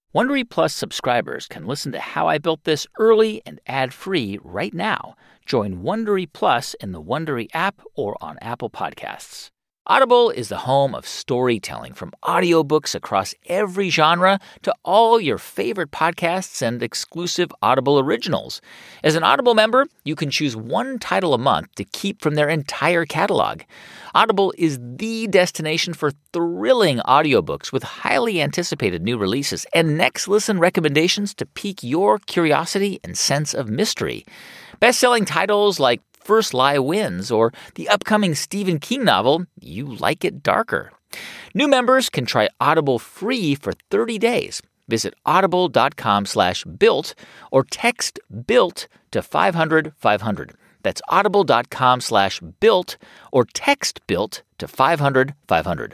Wondery Plus subscribers can listen to How I Built This early and ad-free right now. Join Wondery Plus in the Wondery app or on Apple Podcasts. Audible is the home of storytelling, from audiobooks across every genre to all your favorite podcasts and exclusive Audible originals. As an Audible member, you can choose one title a month to keep from their entire catalog. Audible is the destination for thrilling audiobooks with highly anticipated new releases and next listen recommendations to pique your curiosity and sense of mystery. Best-selling titles like First Lie Wins or the upcoming Stephen King novel, You Like It Darker. New members can try Audible free for 30 days. Visit audible.com/built or text BUILT to 500-500. That's audible.com/built or text BUILT to 500-500.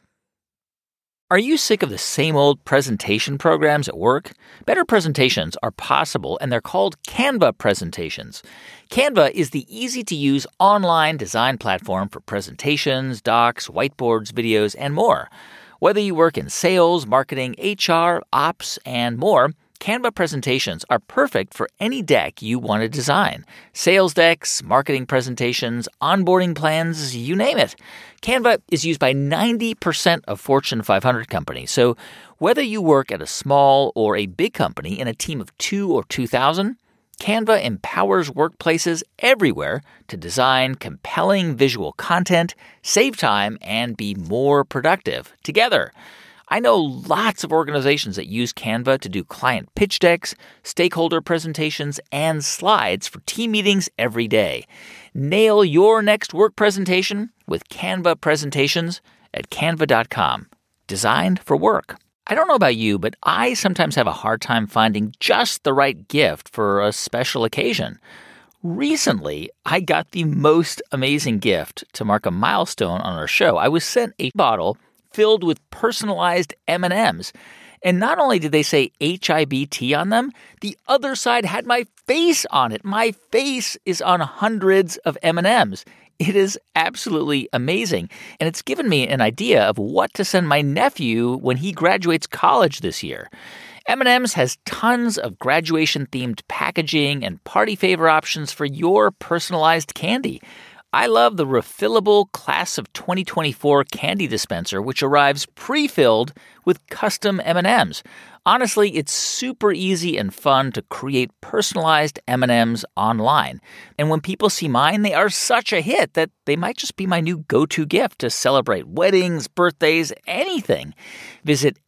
Are you sick of the same old presentation programs at work? Better presentations are possible, and they're called Canva presentations. Canva is the easy-to-use online design platform for presentations, docs, whiteboards, videos, and more. Whether you work in sales, marketing, HR, ops, and more, Canva presentations are perfect for any deck you want to design. Sales decks, marketing presentations, onboarding plans, you name it. Canva is used by 90% of Fortune 500 companies. So whether you work at a small or a big company in a team of 2 or 2,000, Canva empowers workplaces everywhere to design compelling visual content, save time, and be more productive together. I know lots of organizations that use Canva to do client pitch decks, stakeholder presentations, and slides for team meetings every day. Nail your next work presentation with Canva presentations at canva.com. Designed for work. I don't know about you, but I sometimes have a hard time finding just the right gift for a special occasion. Recently, I got the most amazing gift to mark a milestone on our show. I was sent a bottle filled with personalized M&Ms. And not only did they say HIBT on them, the other side had my face on it. My face is on hundreds of M&Ms. It is absolutely amazing. And it's given me an idea of what to send my nephew when he graduates college this year. M&M's has tons of graduation-themed packaging and party favor options for your personalized candy. I love the refillable Class of 2024 candy dispenser, which arrives pre-filled with custom M&Ms. Honestly, it's super easy and fun to create personalized M&Ms online. And when people see mine, they are such a hit that they might just be my new go-to gift to celebrate weddings, birthdays, anything. Visit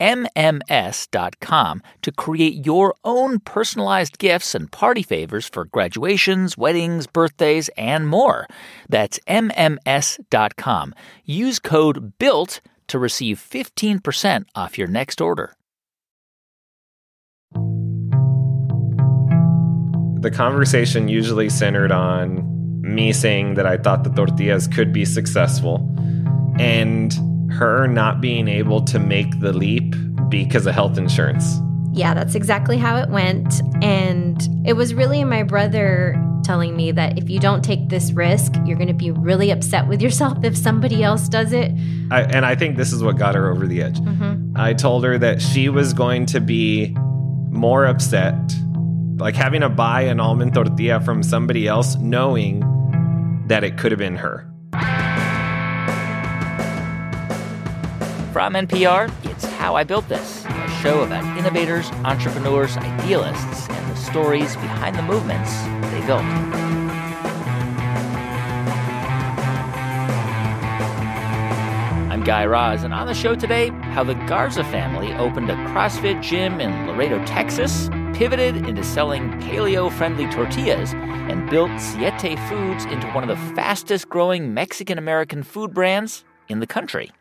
MMS.com to create your own personalized gifts and party favors for graduations, weddings, birthdays, and more. That's MMS.com. Use code BUILT to receive 15% off your next order. The conversation usually centered on me saying that I thought the tortillas could be successful and her not being able to make the leap because of health insurance. Yeah, that's exactly how it went. And it was really my brother telling me that if you don't take this risk, you're going to be really upset with yourself if somebody else does it. I think this is what got her over the edge. Mm-hmm. I told her that she was going to be more upset, like having to buy an almond tortilla from somebody else, knowing that it could have been her. From NPR, it's How I Built This, a show about innovators, entrepreneurs, idealists, and the stories behind the movements they built. I'm Guy Raz, and on the show today, how the Garza family opened a CrossFit gym in Laredo, Texas, pivoted into selling paleo-friendly tortillas, and built Siete Foods into one of the fastest-growing Mexican-American food brands in the country.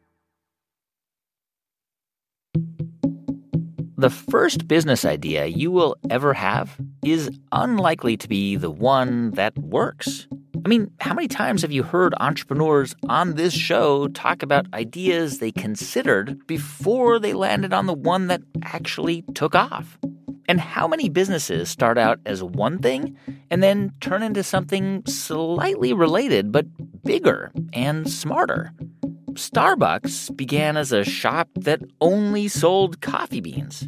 The first business idea you will ever have is unlikely to be the one that works. I mean, how many times have you heard entrepreneurs on this show talk about ideas they considered before they landed on the one that actually took off? And how many businesses start out as one thing and then turn into something slightly related but bigger and smarter? Starbucks began as a shop that only sold coffee beans.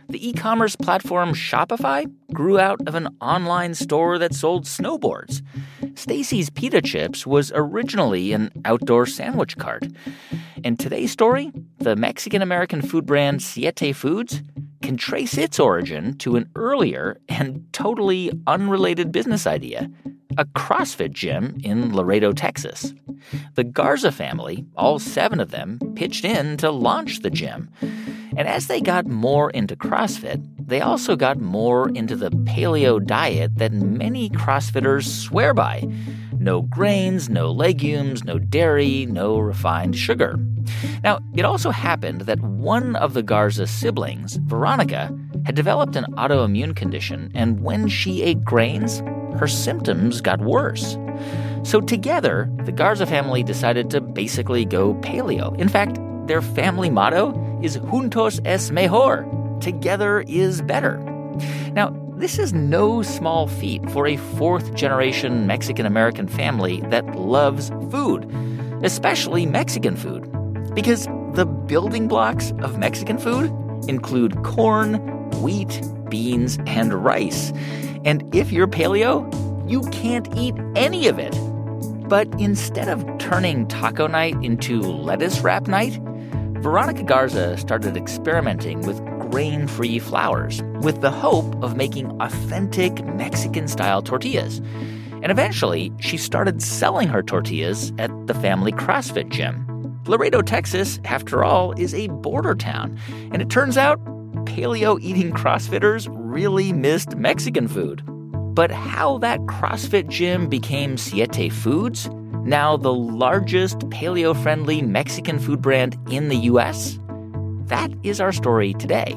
The e-commerce platform Shopify grew out of an online store that sold snowboards. Stacy's Pita Chips was originally an outdoor sandwich cart. And today's story, the Mexican-American food brand Siete Foods, can trace its origin to an earlier and totally unrelated business idea, a CrossFit gym in Laredo, Texas. The Garza family, all 7 of them, pitched in to launch the gym. And as they got more into CrossFit, they also got more into the paleo diet that many CrossFitters swear by. No grains, no legumes, no dairy, no refined sugar. Now, it also happened that one of the Garza siblings, Veronica, had developed an autoimmune condition, and when she ate grains, her symptoms got worse. So together, the Garza family decided to basically go paleo. In fact, their family motto is Juntos es mejor. Together is better. Now, this is no small feat for a 4th-generation Mexican-American family that loves food, especially Mexican food. Because the building blocks of Mexican food include corn, wheat, beans, and rice. And if you're paleo, you can't eat any of it. But instead of turning taco night into lettuce wrap night, Veronica Garza started experimenting with grain-free flours with the hope of making authentic Mexican-style tortillas. And eventually, she started selling her tortillas at the family CrossFit gym. Laredo, Texas, after all, is a border town. And it turns out paleo-eating CrossFitters really missed Mexican food. But how that CrossFit gym became Siete Foods, now the largest paleo-friendly Mexican food brand in the U.S., that is our story today.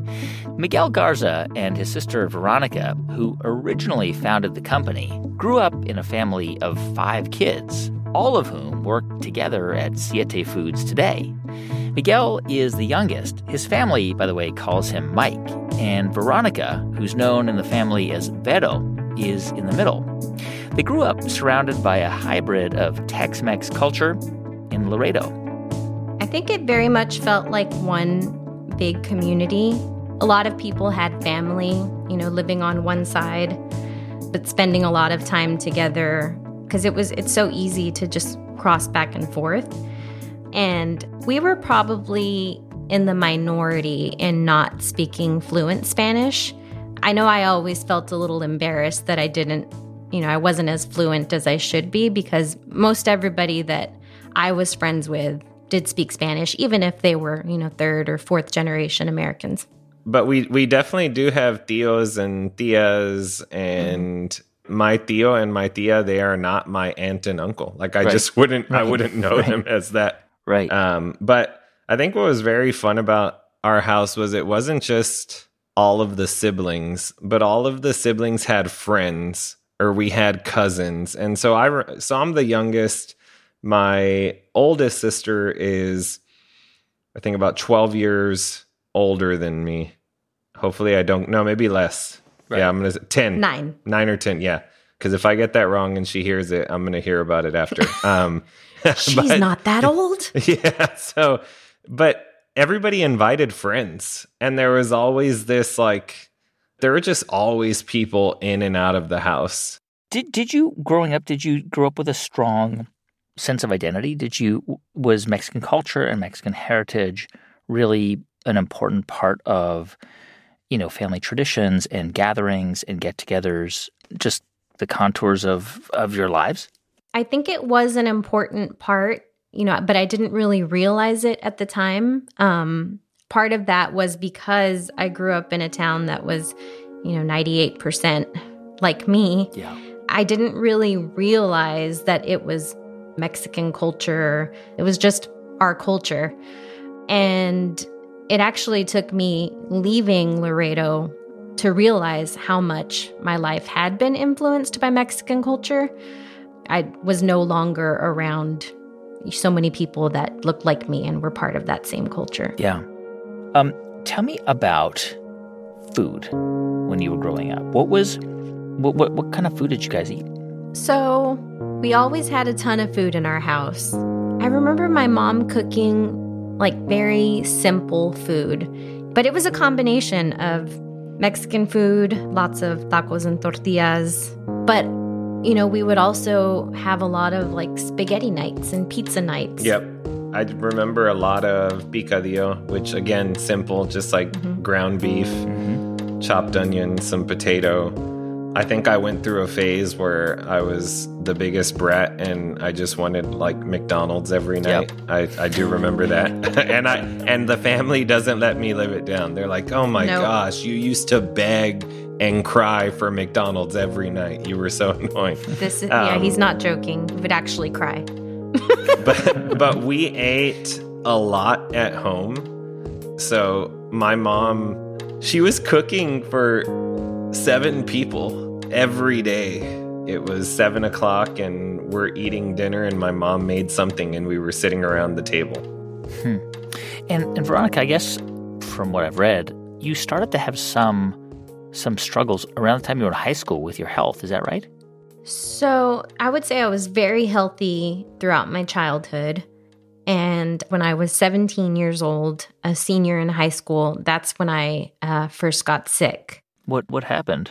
Miguel Garza and his sister Veronica, who originally founded the company, grew up in a family of 5 kids, all of whom work together at Siete Foods today. Miguel is the youngest. His family, by the way, calls him Mike. And Veronica, who's known in the family as Vero, is in the middle. They grew up surrounded by a hybrid of Tex-Mex culture in Laredo. I think it very much felt like one big community. A lot of people had family, living on one side, but spending a lot of time together because it's so easy to just cross back and forth. And we were probably in the minority in not speaking fluent Spanish. I know I always felt a little embarrassed that I wasn't as fluent as I should be because most everybody that I was friends with did speak Spanish, even if they were, 3rd or 4th generation Americans. But we definitely do have tios and tias, and my tio and my tia, they are not my aunt and uncle. Like I just wouldn't know them as that. Right. But I think what was very fun about our house was it wasn't just all of the siblings, but all of the siblings had friends or we had cousins. And so I'm the youngest. My oldest sister is, I think, about 12 years older than me. Hopefully I don't know, maybe less. Right. Yeah, I'm going to say 10. 9 or 10, yeah. Because if I get that wrong and she hears it, I'm going to hear about it after. She's not that old? Yeah, but everybody invited friends. And there was always this, there were just always people in and out of the house. Did you, growing up, grow up with a strong sense of identity? Was Mexican culture and Mexican heritage really an important part of, family traditions and gatherings and get-togethers, just the contours of your lives? I think it was an important part, but I didn't really realize it at the time. Part of that was because I grew up in a town that was, 98% like me. Yeah. I didn't really realize that it was Mexican culture. It was just our culture. And it actually took me leaving Laredo to realize how much my life had been influenced by Mexican culture. I was no longer around so many people that looked like me and were part of that same culture. Yeah. Tell me about food when you were growing up. What kind of food did you guys eat? So we always had a ton of food in our house. I remember my mom cooking very simple food. But it was a combination of Mexican food, lots of tacos and tortillas. But, we would also have a lot of like spaghetti nights and pizza nights. Yep. I remember a lot of picadillo, which again, simple, just like ground beef, chopped onion, some potato. I think I went through a phase where I was the biggest brat and I just wanted like McDonald's every night. Yep. I do remember that. and the family doesn't let me live it down. They're like, oh my gosh, you used to beg and cry for McDonald's every night. You were so annoying. He's not joking. He would actually cry. but we ate a lot at home. So my mom, she was cooking for 7 people every day. It was 7 o'clock and we're eating dinner and my mom made something and we were sitting around the table. And Veronica, I guess from what I've read, you started to have some struggles around the time you were in high school with your health. Is that right? So I would say I was very healthy throughout my childhood. And when I was 17 years old, a senior in high school, that's when I first got sick. What happened?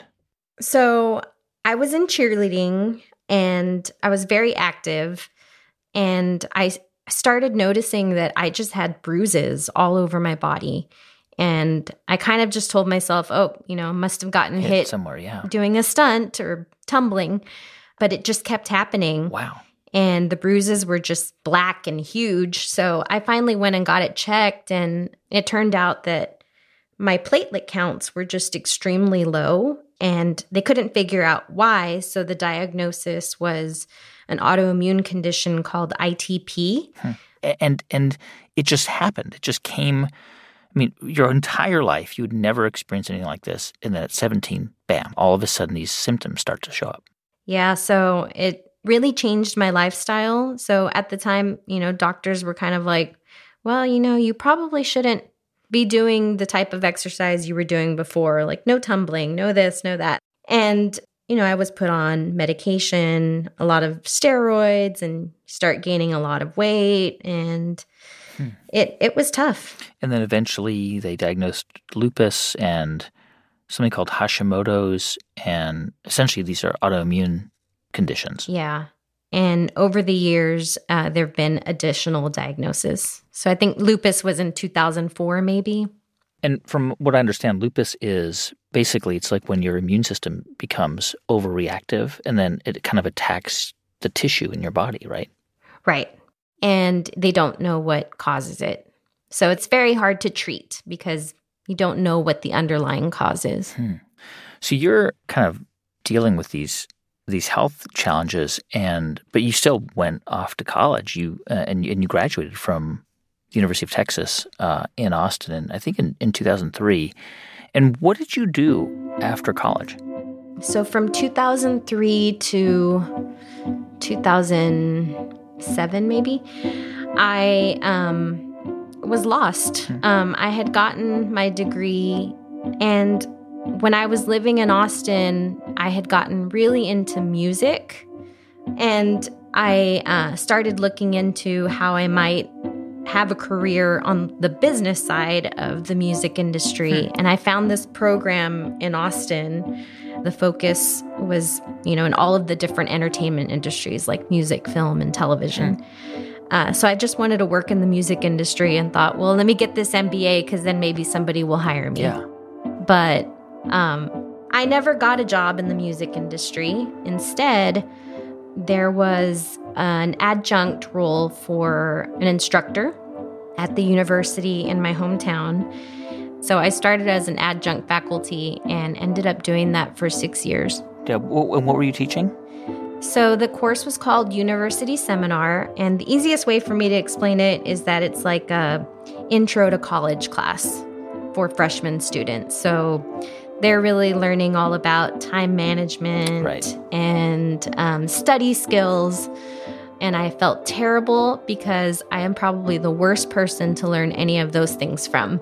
So I was in cheerleading and I was very active. And I started noticing that I just had bruises all over my body. And I kind of just told myself, must have gotten hit somewhere, doing a stunt or tumbling. But it just kept happening. Wow. And the bruises were just black and huge. So I finally went and got it checked. And it turned out that my platelet counts were just extremely low. And they couldn't figure out why. So the diagnosis was an autoimmune condition called ITP. And it just happened. It just came. I mean, your entire life, you would never experience anything like this. And then at 17, bam, all of a sudden these symptoms start to show up. Yeah, so it really changed my lifestyle. So at the time, doctors were kind of like, well, you probably shouldn't be doing the type of exercise you were doing before, like no tumbling, no this, no that. And, I was put on medication, a lot of steroids, and start gaining a lot of weight. And it was tough. And then eventually they diagnosed lupus and something called Hashimoto's, and essentially these are autoimmune conditions. Yeah. And over the years, there have been additional diagnoses. So I think lupus was in 2004, maybe. And from what I understand, lupus is basically, it's like when your immune system becomes overreactive and then it kind of attacks the tissue in your body, right? Right. And they don't know what causes it. So it's very hard to treat because you don't know what the underlying cause is. So you're kind of dealing with these health challenges, but you still went off to college. You graduated from the University of Texas in Austin, and I think in 2003. And what did you do after college? So from 2003 to 2007, maybe, I was lost. I had gotten my degree, and when I was living in Austin, I had gotten really into music, and I started looking into how I might have a career on the business side of the music industry. And I found this program in Austin. The focus was, in all of the different entertainment industries like music, film, and television. So I just wanted to work in the music industry and thought, well, let me get this MBA because then maybe somebody will hire me. Yeah. But I never got a job in the music industry. Instead, there was an adjunct role for an instructor at the university in my hometown. So I started as an adjunct faculty and ended up doing that for 6 years. Yeah. And what were you teaching? So the course was called University Seminar, and the easiest way for me to explain it is that it's like a intro to college class for freshman students. So they're really learning all about time management and study skills. And I felt terrible because I am probably the worst person to learn any of those things from.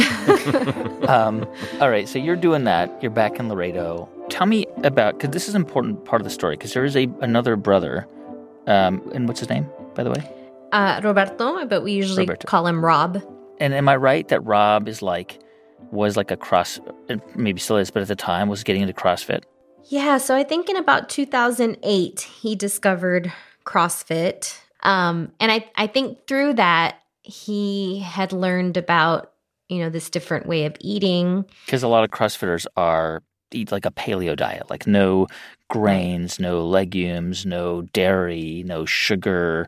All right, so you're doing that. You're back in Laredo. Tell me about, because this is an important part of the story, because there is another brother. And what's his name, by the way? Roberto, but we usually call him Rob. And am I right that Rob is like was like maybe still is, but at the time was getting into CrossFit? Yeah, so I think in about 2008, he discovered CrossFit. And I think through that, he had learned about, this different way of eating. Because a lot of CrossFitters eat like a paleo diet, like no grains, no legumes, no dairy, no sugar,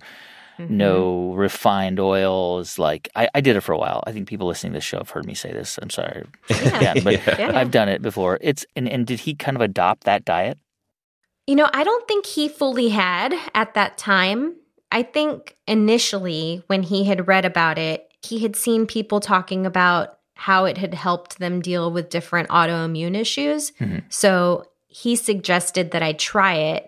no refined oils. Like I did it for a while. I think people listening to this show have heard me say this. I'm sorry. I've done it before. And did he kind of adopt that diet? I don't think he fully had at that time. I think initially when he had read about it, he had seen people talking about how it had helped them deal with different autoimmune issues. Mm-hmm. So he suggested that I try it.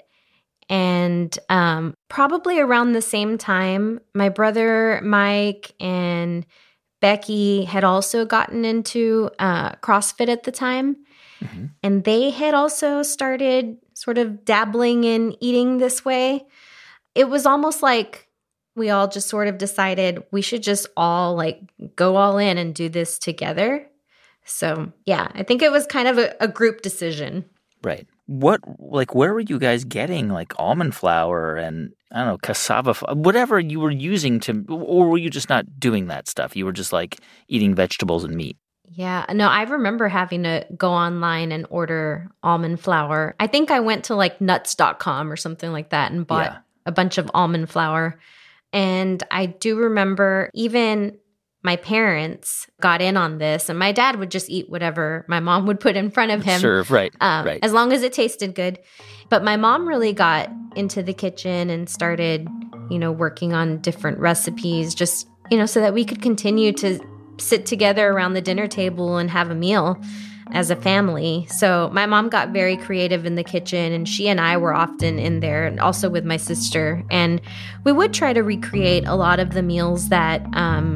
And probably around the same time, my brother Mike and Becky had also gotten into CrossFit at the time. Mm-hmm. And they had also started sort of dabbling in eating this way. It was almost like we all just sort of decided we should just all go all in and do this together. So yeah, I think it was kind of a group decision. Right. Where were you guys getting almond flour and, I don't know, cassava, whatever you were using or were you just not doing that stuff? You were just eating vegetables and meat? Yeah. No, I remember having to go online and order almond flour. I think I went to nuts.com or something like that and bought a bunch of almond flour. And I do remember even my parents got in on this, and my dad would just eat whatever my mom would put in front of him. Serve, right. As long as it tasted good. But my mom really got into the kitchen and started, working on different recipes just, so that we could continue to sit together around the dinner table and have a meal as a family. So my mom got very creative in the kitchen, and she and I were often in there, and also with my sister. And we would try to recreate a lot of the meals that,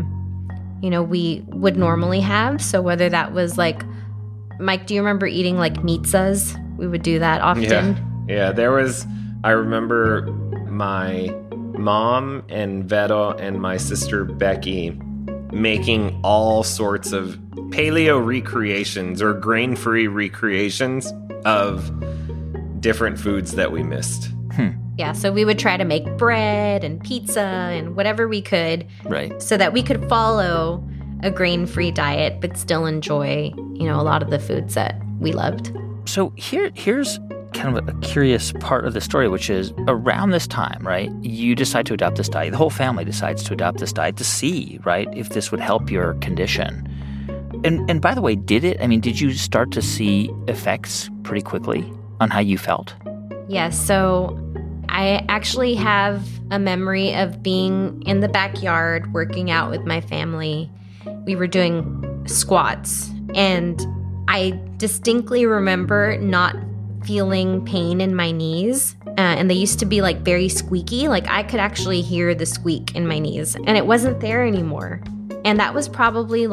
we would normally have. So whether that was Mike, do you remember eating pizzas? We would do that often. Yeah. I remember my mom and Vero and my sister Becky making all sorts of paleo recreations or grain-free recreations of different foods that we missed. Yeah, so we would try to make bread and pizza and whatever we could, right, so that we could follow a grain-free diet but still enjoy, a lot of the foods that we loved. So here's kind of a curious part of the story, which is around this time, right, you decide to adopt this diet. The whole family decides to adopt this diet to see, right, if this would help your condition. And by the way, did you start to see effects pretty quickly on how you felt? Yes, so I actually have a memory of being in the backyard working out with my family. We were doing squats, and I distinctly remember not feeling pain in my knees, and they used to be very squeaky. I could actually hear the squeak in my knees, and it wasn't there anymore. And that was probably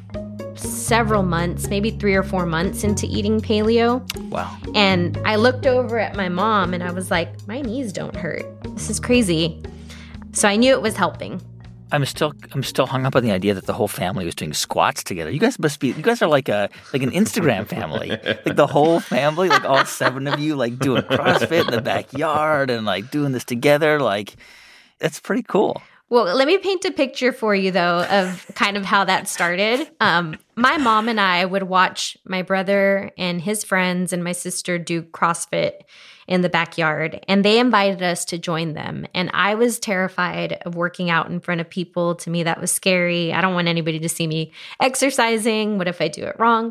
several months, maybe 3 or 4 months into eating paleo. Wow. And I looked over at my mom and I was like, my knees don't hurt. This is crazy. So I knew it was helping. I'm still hung up on the idea that the whole family was doing squats together. You guys are like an Instagram family. The whole family, all 7 of you, doing CrossFit in the backyard and doing this together. That's pretty cool. Well, let me paint a picture for you, though, of kind of how that started. My mom and I would watch my brother and his friends and my sister do CrossFit in the backyard, and they invited us to join them. And I was terrified of working out in front of people. To me, that was scary. I don't want anybody to see me exercising. What if I do it wrong?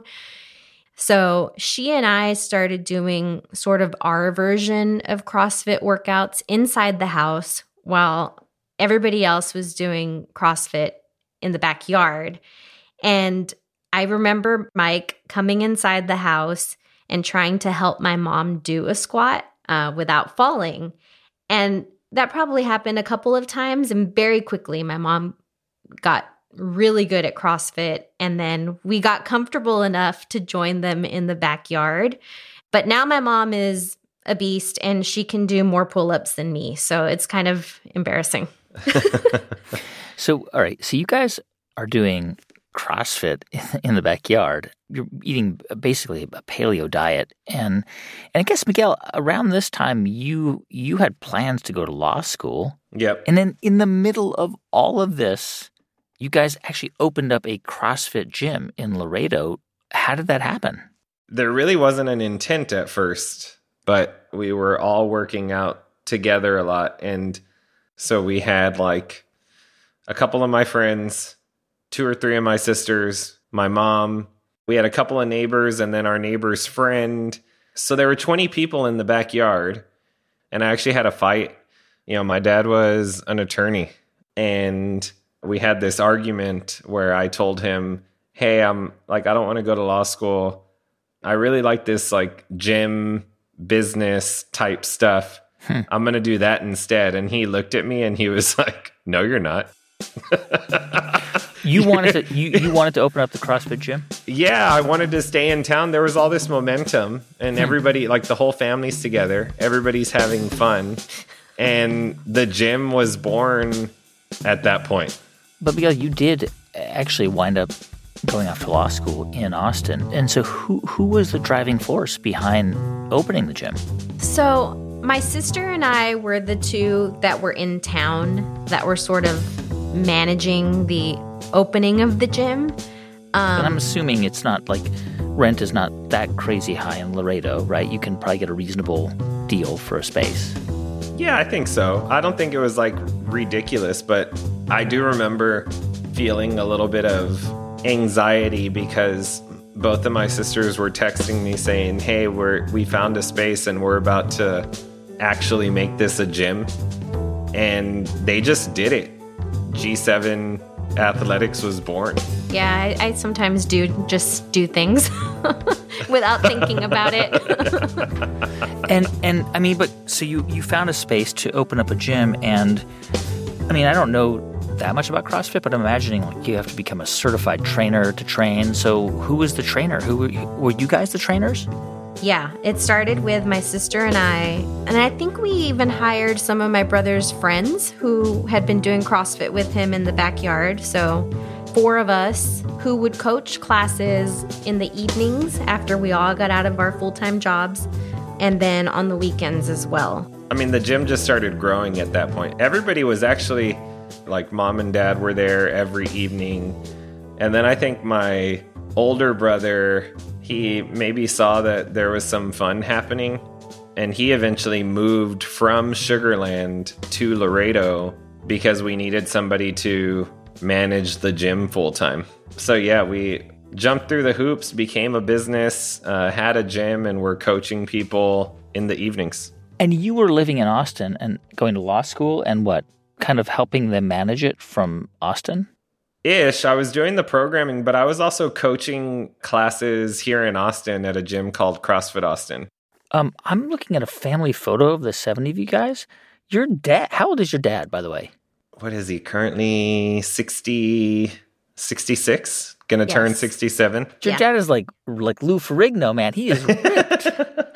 So she and I started doing sort of our version of CrossFit workouts inside the house while everybody else was doing CrossFit in the backyard. And I remember Mike coming inside the house and trying to help my mom do a squat without falling. And that probably happened a couple of times. And very quickly, my mom got really good at CrossFit. And then we got comfortable enough to join them in the backyard. But now my mom is a beast and she can do more pull-ups than me. So it's kind of embarrassing. So, all right. So you guys are doing CrossFit in the backyard. You're eating basically a paleo diet. And I guess, Miguel, around this time, you had plans to go to law school. Yep. And then in the middle of all of this, you guys actually opened up a CrossFit gym in Laredo. How did that happen? There really wasn't an intent at first, but we were all working out together a lot. And so we had like a couple of my friends, 2 or 3 of my sisters, my mom. We had a couple of neighbors and then our neighbor's friend. So there were 20 people in the backyard. And I actually had a fight. My dad was an attorney. And we had this argument where I told him, hey, I don't want to go to law school. I really like this like gym business type stuff. I'm going to do that instead. And he looked at me and he was like, no, you're not. You wanted to open up the CrossFit gym? Yeah, I wanted to stay in town. There was all this momentum and everybody, like the whole family's together. Everybody's having fun. And the gym was born at that point. But Miguel, you did actually wind up going off to law school in Austin. And so who was the driving force behind opening the gym? So my sister and I were the two that were in town that were sort of managing the opening of the gym. And I'm assuming it's not like rent is not that crazy high in Laredo, right? You can probably get a reasonable deal for a space. Yeah, I think so. I don't think it was like ridiculous, but I do remember feeling a little bit of anxiety because both of my sisters were texting me saying, hey, we found a space and we're about to actually make this a gym. And they just did it. G7 Athletics was born. Yeah, I sometimes do things without thinking about it. and I mean, but so you found a space to open up a gym, and I mean, I don't know that much about CrossFit, but I'm imagining like you have to become a certified trainer to train. So who was the trainer? Were you guys the trainers? Yeah, it started with my sister and I think we even hired some of my brother's friends who had been doing CrossFit with him in the backyard. So 4 of us who would coach classes in the evenings after we all got out of our full-time jobs, and then on the weekends as well. I mean, the gym just started growing at that point. Everybody was actually, like, mom and dad were there every evening. And then I think my older brother, he maybe saw that there was some fun happening, and he eventually moved from Sugar Land to Laredo because we needed somebody to manage the gym full time. So yeah, we jumped through the hoops, became a business, had a gym, and we're coaching people in the evenings. And you were living in Austin and going to law school and what? Kind of helping them manage it from Austin? Ish. I was doing the programming, but I was also coaching classes here in Austin at a gym called CrossFit Austin. I'm looking at a family photo of the 7 of you guys. Your dad, how old is your dad, by the way? What is he? Currently 66? Gonna turn 67. Your dad is like Lou Ferrigno, man. He is ripped.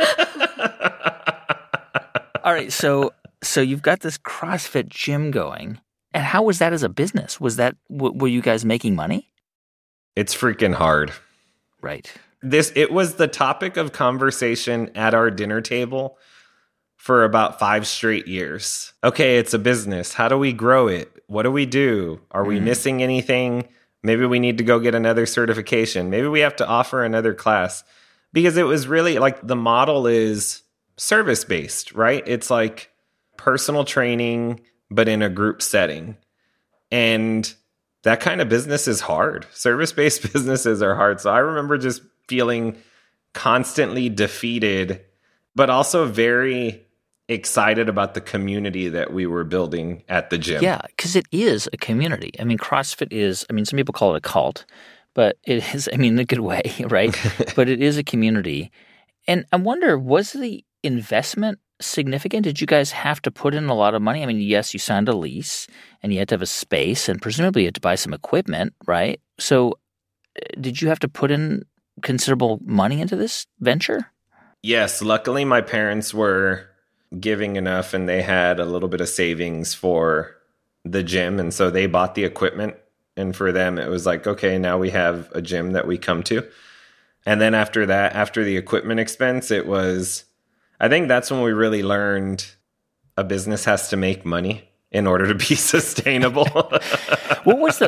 All right, so you've got this CrossFit gym going. And how was that as a business? Were you guys making money? It's freaking hard. Right. It was the topic of conversation at our dinner table for about 5 straight years. Okay, it's a business. How do we grow it? What do we do? Are we missing anything? Maybe we need to go get another certification. Maybe we have to offer another class. Because it was really like the model is service-based, right? It's like personal training, but in a group setting. And that kind of business is hard. Service-based businesses are hard. So I remember just feeling constantly defeated, but also very excited about the community that we were building at the gym. Yeah, because it is a community. I mean, CrossFit is, some people call it a cult, but it is, in a good way, right? But it is a community. And I wonder, was the investment significant? Did you guys have to put in a lot of money? Yes, you signed a lease and you had to have a space and presumably you had to buy some equipment, right? So did you have to put in considerable money into this venture? Yes. Luckily, my parents were giving enough and they had a little bit of savings for the gym. And so they bought the equipment And for them, it was like, okay, now we have a gym that we come to. And then after that, after the equipment expense, it was, I think that's when we really learned a business has to make money in order to be sustainable. What was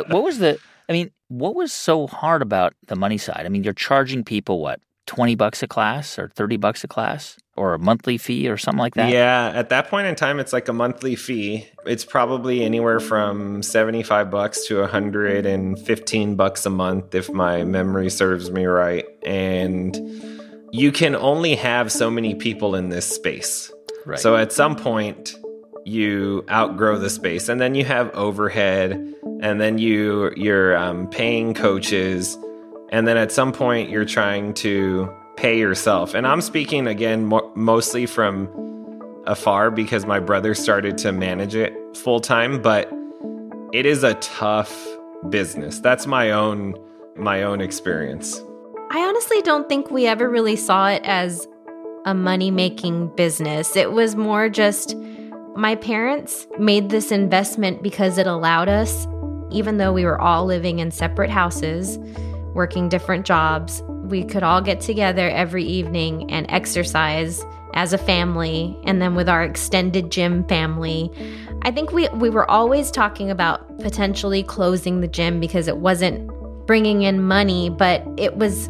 so hard about the money side? I mean, you're charging people, what, $20 a class or $30 a class or a monthly fee or something like that? Yeah, at that point in time, it's like a monthly fee. It's probably anywhere from $75 to $115 a month, if my memory serves me right. And you can only have so many people in this space. Right. So at some point, you outgrow the space, and then you have overhead, and then you're paying coaches, and then at some point you're trying to pay yourself. And I'm speaking again mostly from afar because my brother started to manage it full time, but it is a tough business. That's my own experience. I honestly don't think we ever really saw it as a money-making business. It was more just my parents made this investment because it allowed us, even though we were all living in separate houses, working different jobs, we could all get together every evening and exercise as a family, and then with our extended gym family. I think we were always talking about potentially closing the gym because it wasn't bringing in money, but it was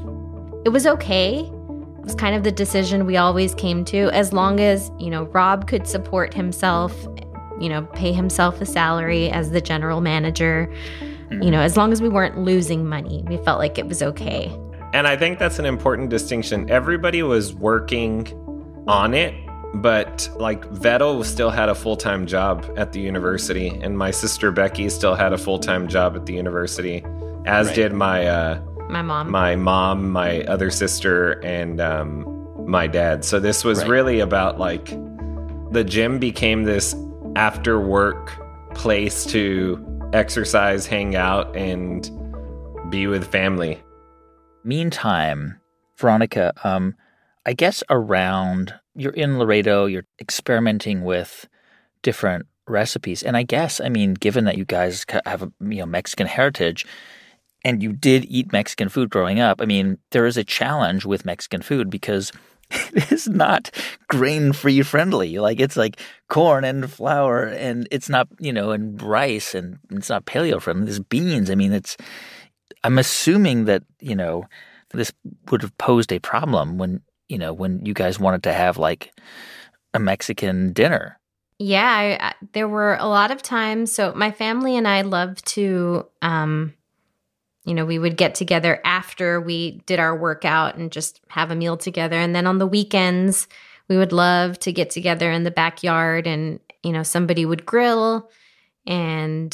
okay. It was kind of the decision we always came to, as long as, Rob could support himself, pay himself a salary as the general manager. As long as we weren't losing money, we felt like it was okay. And I think that's an important distinction. Everybody was working on it, but like Vettel still had a full-time job at the university, and my sister Becky still had a full-time job at the university, as did my mom, my other sister, and my dad. So this was really about like the gym became this after-work place to exercise, hang out, and be with family. Meantime, Veronica, I guess you're in Laredo, you're experimenting with different recipes. And I guess, given that you guys have a Mexican heritage and you did eat Mexican food growing up, there is a challenge with Mexican food because it is not grain-free friendly. It's like corn and flour, and it's not, and rice, and it's not paleo friendly. There's beans. I'm assuming that, this would have posed a problem when you guys wanted to have like a Mexican dinner. Yeah, there were a lot of times. So my family and I love to, we would get together after we did our workout and just have a meal together. And then on the weekends, we would love to get together in the backyard and, somebody would grill and,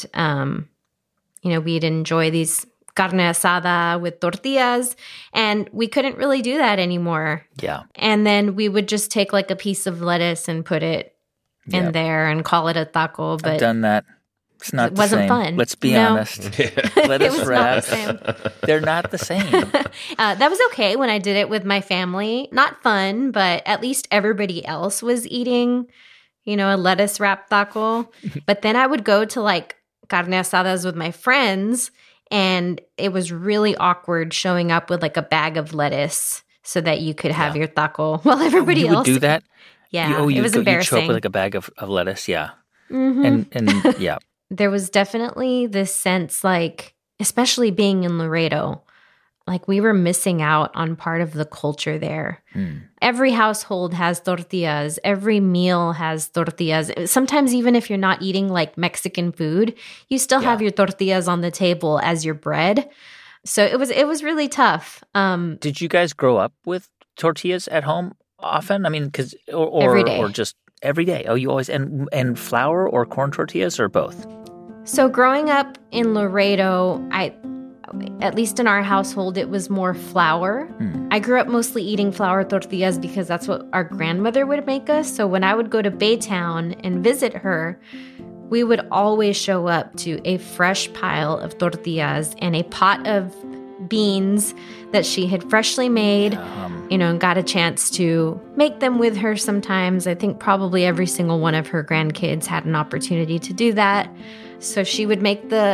we'd enjoy these carne asada with tortillas, and we couldn't really do that anymore. Yeah. And then we would just take like a piece of lettuce and put it in there and call it a taco. But I've done that. It's not the wasn't same. Fun. Let's be honest. Lettuce wraps. They're not the same. That was okay when I did it with my family. Not fun, but at least everybody else was eating, a lettuce wrap taco. But then I would go to like carne asadas with my friends, and it was really awkward showing up with like a bag of lettuce so that you could have your taco while everybody else would do that? Yeah, it was embarrassing. You show up with like a bag of lettuce, yeah. Mm-hmm. And yeah. There was definitely this sense, like, especially being in Laredo, like we were missing out on part of the culture there. Every household has tortillas. Every meal has tortillas. Sometimes even if you're not eating like Mexican food, you still have your tortillas on the table as your bread. So it was really tough. Did you guys grow up with tortillas at home often? Every day. Or just every day? Oh, you always and flour or corn tortillas or both? So growing up in Laredo, at least in our household, it was more flour. I grew up mostly eating flour tortillas because that's what our grandmother would make us. So when I would go to Baytown and visit her, we would always show up to a fresh pile of tortillas and a pot of beans that she had freshly made, and got a chance to make them with her sometimes. I think probably every single one of her grandkids had an opportunity to do that. So she would make the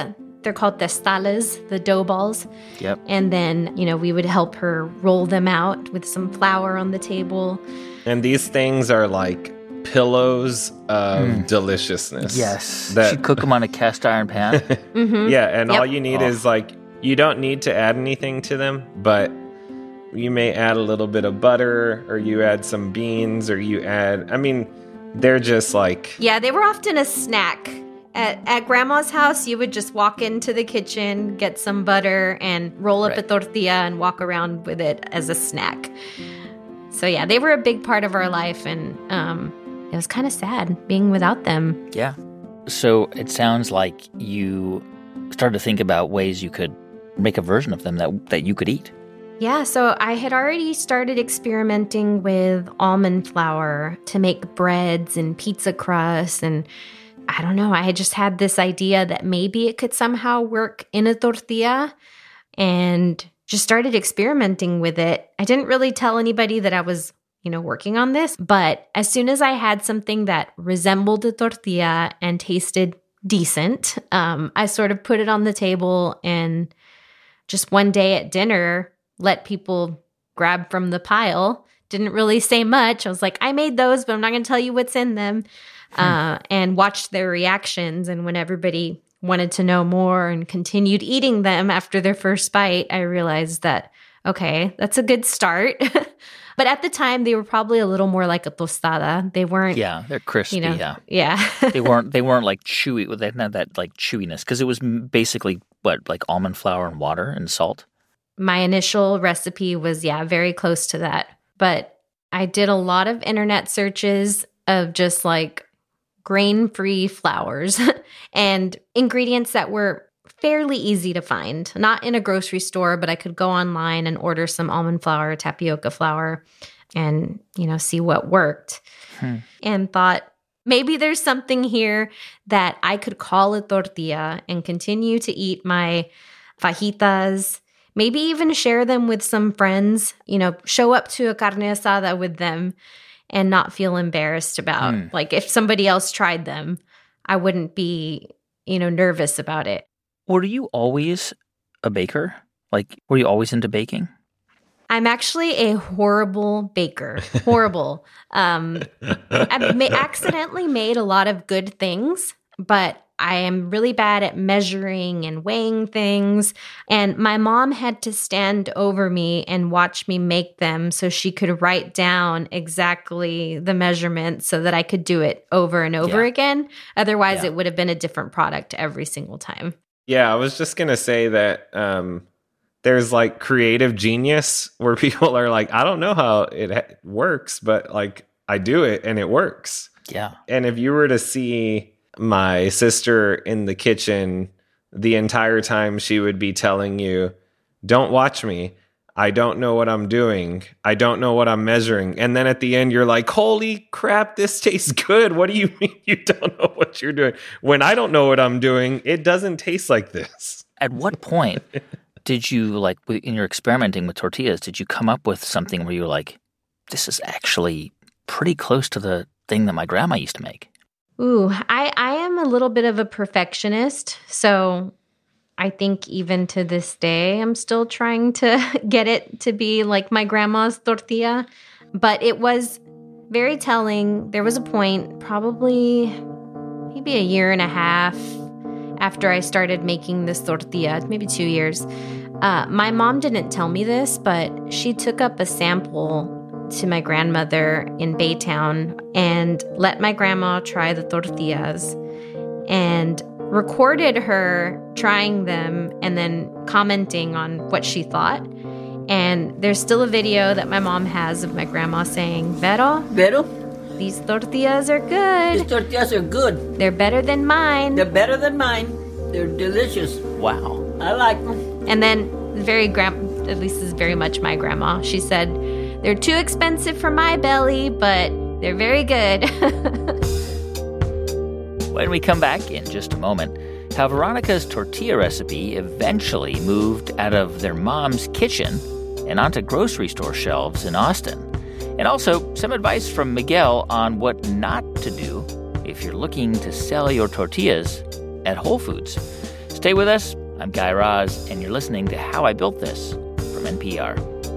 They're called testales, the dough balls. Yep. And then, we would help her roll them out with some flour on the table. And these things are like pillows of deliciousness. Yes. She'd cook them on a cast iron pan. Mm-hmm. Yeah, and all you need is you don't need to add anything to them, but you may add a little bit of butter, or you add some beans, or they're just like... Yeah, they were often a snack. At Grandma's house, you would just walk into the kitchen, get some butter, and roll up a tortilla and walk around with it as a snack. So yeah, they were a big part of our life, and it was kind of sad being without them. Yeah. So it sounds like you started to think about ways you could make a version of them that you could eat. Yeah, so I had already started experimenting with almond flour to make breads and pizza crusts, and I don't know, I had just had this idea that maybe it could somehow work in a tortilla, and just started experimenting with it. I didn't really tell anybody that I was, working on this, but as soon as I had something that resembled a tortilla and tasted decent, I sort of put it on the table, and just one day at dinner, let people grab from the pile. Didn't really say much. I was like, I made those, but I'm not going to tell you what's in them. And watched their reactions. And when everybody wanted to know more and continued eating them after their first bite, I realized that, okay, that's a good start. But at the time, they were probably a little more like a tostada. They weren't. Yeah, they're crispy. Yeah. They weren't like chewy. They didn't have that like chewiness because it was basically like almond flour and water and salt. My initial recipe was, very close to that. But I did a lot of internet searches of just like grain-free flours and ingredients that were fairly easy to find. Not in a grocery store, but I could go online and order some almond flour, tapioca flour, and, see what worked. And thought, maybe there's something here that I could call a tortilla and continue to eat my fajitas. Maybe even share them with some friends, show up to a carne asada with them and not feel embarrassed about, like if somebody else tried them, I wouldn't be, nervous about it. Were you always a baker? Like, were you always into baking? I'm actually a horrible baker. Horrible. I accidentally made a lot of good things, but I am really bad at measuring and weighing things. And my mom had to stand over me and watch me make them so she could write down exactly the measurements so that I could do it over and over again. Otherwise, it would have been a different product every single time. Yeah, I was just going to say that there's like creative genius where people are like, I don't know how it works, but like I do it and it works. Yeah. And if you were to see my sister in the kitchen, the entire time she would be telling you, don't watch me. I don't know what I'm doing. I don't know what I'm measuring. And then at the end, you're like, holy crap, this tastes good. What do you mean you don't know what you're doing? When I don't know what I'm doing, it doesn't taste like this. At what point did you, like, in your experimenting with tortillas, did you come up with something where you were like, this is actually pretty close to the thing that my grandma used to make? Ooh, I am a little bit of a perfectionist, so I think even to this day, I'm still trying to get it to be like my grandma's tortilla. But it was very telling. There was a point, probably maybe a year and a half after I started making this tortilla, maybe 2 years. My mom didn't tell me this, but she took up a sample to my grandmother in Baytown and let my grandma try the tortillas and recorded her trying them and then commenting on what she thought. And there's still a video that my mom has of my grandma saying, Vero, these tortillas are good. These tortillas are good. They're better than mine. They're better than mine. They're delicious. Wow. I like them. And then at least this is very much my grandma. She said, they're too expensive for my belly, but they're very good. When we come back in just a moment, how Veronica's tortilla recipe eventually moved out of their mom's kitchen and onto grocery store shelves in Austin. And also some advice from Miguel on what not to do if you're looking to sell your tortillas at Whole Foods. Stay with us. I'm Guy Raz, and you're listening to How I Built This from NPR.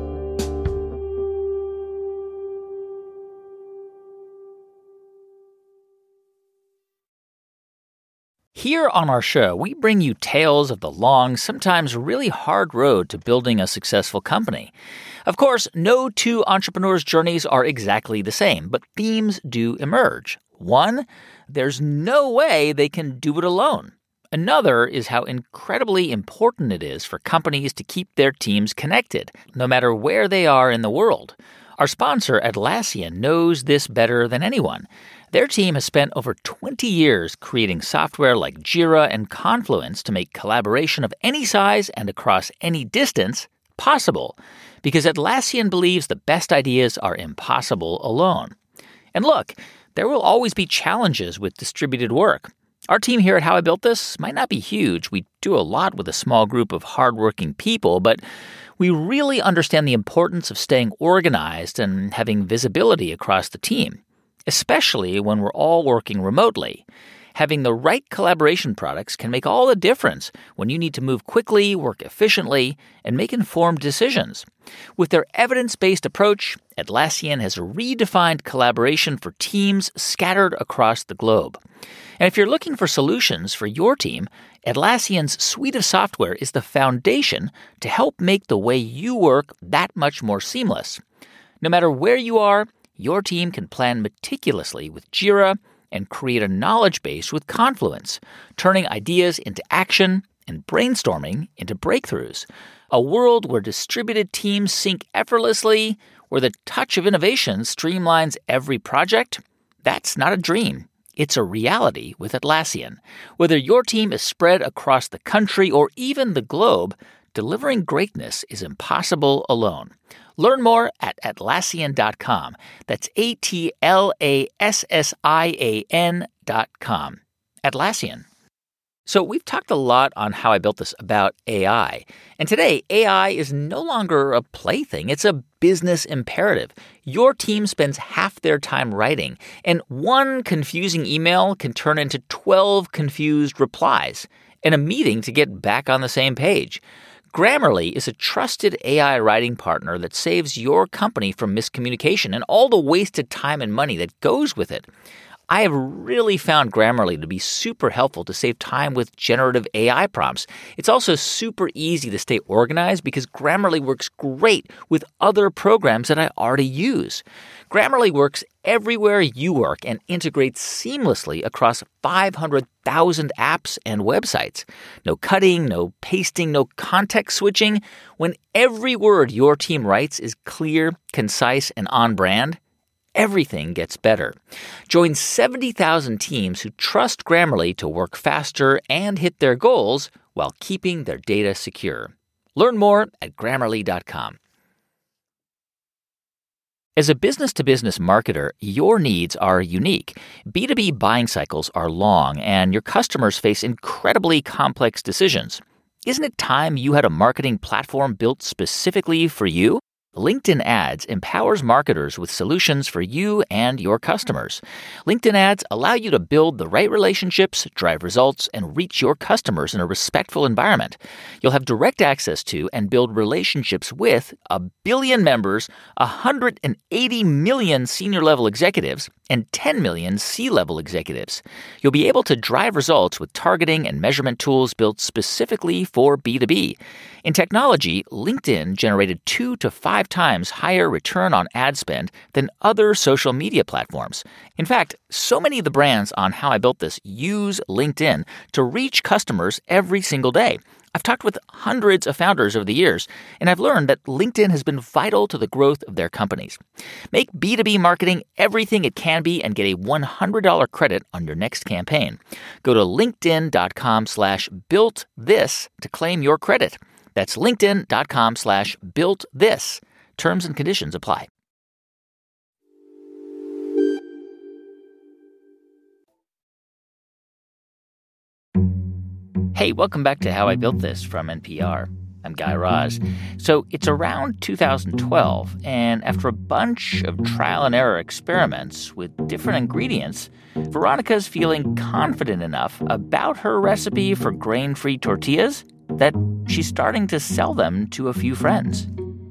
Here on our show, we bring you tales of the long, sometimes really hard road to building a successful company. Of course, no two entrepreneurs' journeys are exactly the same, but themes do emerge. One, there's no way they can do it alone. Another is how incredibly important it is for companies to keep their teams connected, no matter where they are in the world. Our sponsor, Atlassian, knows this better than anyone. Their team has spent over 20 years creating software like Jira and Confluence to make collaboration of any size and across any distance possible, because Atlassian believes the best ideas are impossible alone. And look, there will always be challenges with distributed work. Our team here at How I Built This might not be huge. We do a lot with a small group of hardworking people, but we really understand the importance of staying organized and having visibility across the team, especially when we're all working remotely. Having the right collaboration products can make all the difference when you need to move quickly, work efficiently, and make informed decisions. With their evidence-based approach, Atlassian has redefined collaboration for teams scattered across the globe. And if you're looking for solutions for your team, Atlassian's suite of software is the foundation to help make the way you work that much more seamless. No matter where you are, your team can plan meticulously with Jira and create a knowledge base with Confluence, turning ideas into action and brainstorming into breakthroughs. A world where distributed teams sync effortlessly, where the touch of innovation streamlines every project, that's not a dream. It's a reality with Atlassian. Whether your team is spread across the country or even the globe, delivering greatness is impossible alone. Learn more at Atlassian.com. That's Atlassian.com. Atlassian. So we've talked a lot on How I Built This about AI. And today, AI is no longer a plaything. It's a business imperative. Your team spends half their time writing, and one confusing email can turn into 12 confused replies, and a meeting to get back on the same page. Grammarly is a trusted AI writing partner that saves your company from miscommunication and all the wasted time and money that goes with it. I have really found Grammarly to be super helpful to save time with generative AI prompts. It's also super easy to stay organized because Grammarly works great with other programs that I already use. Grammarly works everywhere you work and integrates seamlessly across 500,000 apps and websites. No cutting, no pasting, no context switching. When every word your team writes is clear, concise, and on brand, everything gets better. Join 70,000 teams who trust Grammarly to work faster and hit their goals while keeping their data secure. Learn more at Grammarly.com. As a business-to-business marketer, your needs are unique. B2B buying cycles are long, and your customers face incredibly complex decisions. Isn't it time you had a marketing platform built specifically for you? LinkedIn Ads empowers marketers with solutions for you and your customers. LinkedIn Ads allow you to build the right relationships, drive results, and reach your customers in a respectful environment. You'll have direct access to and build relationships with 1 billion members, 180 million senior-level executives, and 10 million C-level executives. You'll be able to drive results with targeting and measurement tools built specifically for B2B. In technology, LinkedIn generated 2 to 5 times higher return on ad spend than other social media platforms. In fact, so many of the brands on How I Built This use LinkedIn to reach customers every single day. I've talked with hundreds of founders over the years, and I've learned that LinkedIn has been vital to the growth of their companies. Make B2B marketing everything it can be and get a $100 credit on your next campaign. Go to linkedin.com/builtthis to claim your credit. That's linkedin.com/builtthis. Terms and conditions apply. Hey, welcome back to How I Built This from NPR. I'm Guy Raz. So it's around 2012, and after a bunch of trial and error experiments with different ingredients, Veronica's feeling confident enough about her recipe for grain-free tortillas that she's starting to sell them to a few friends.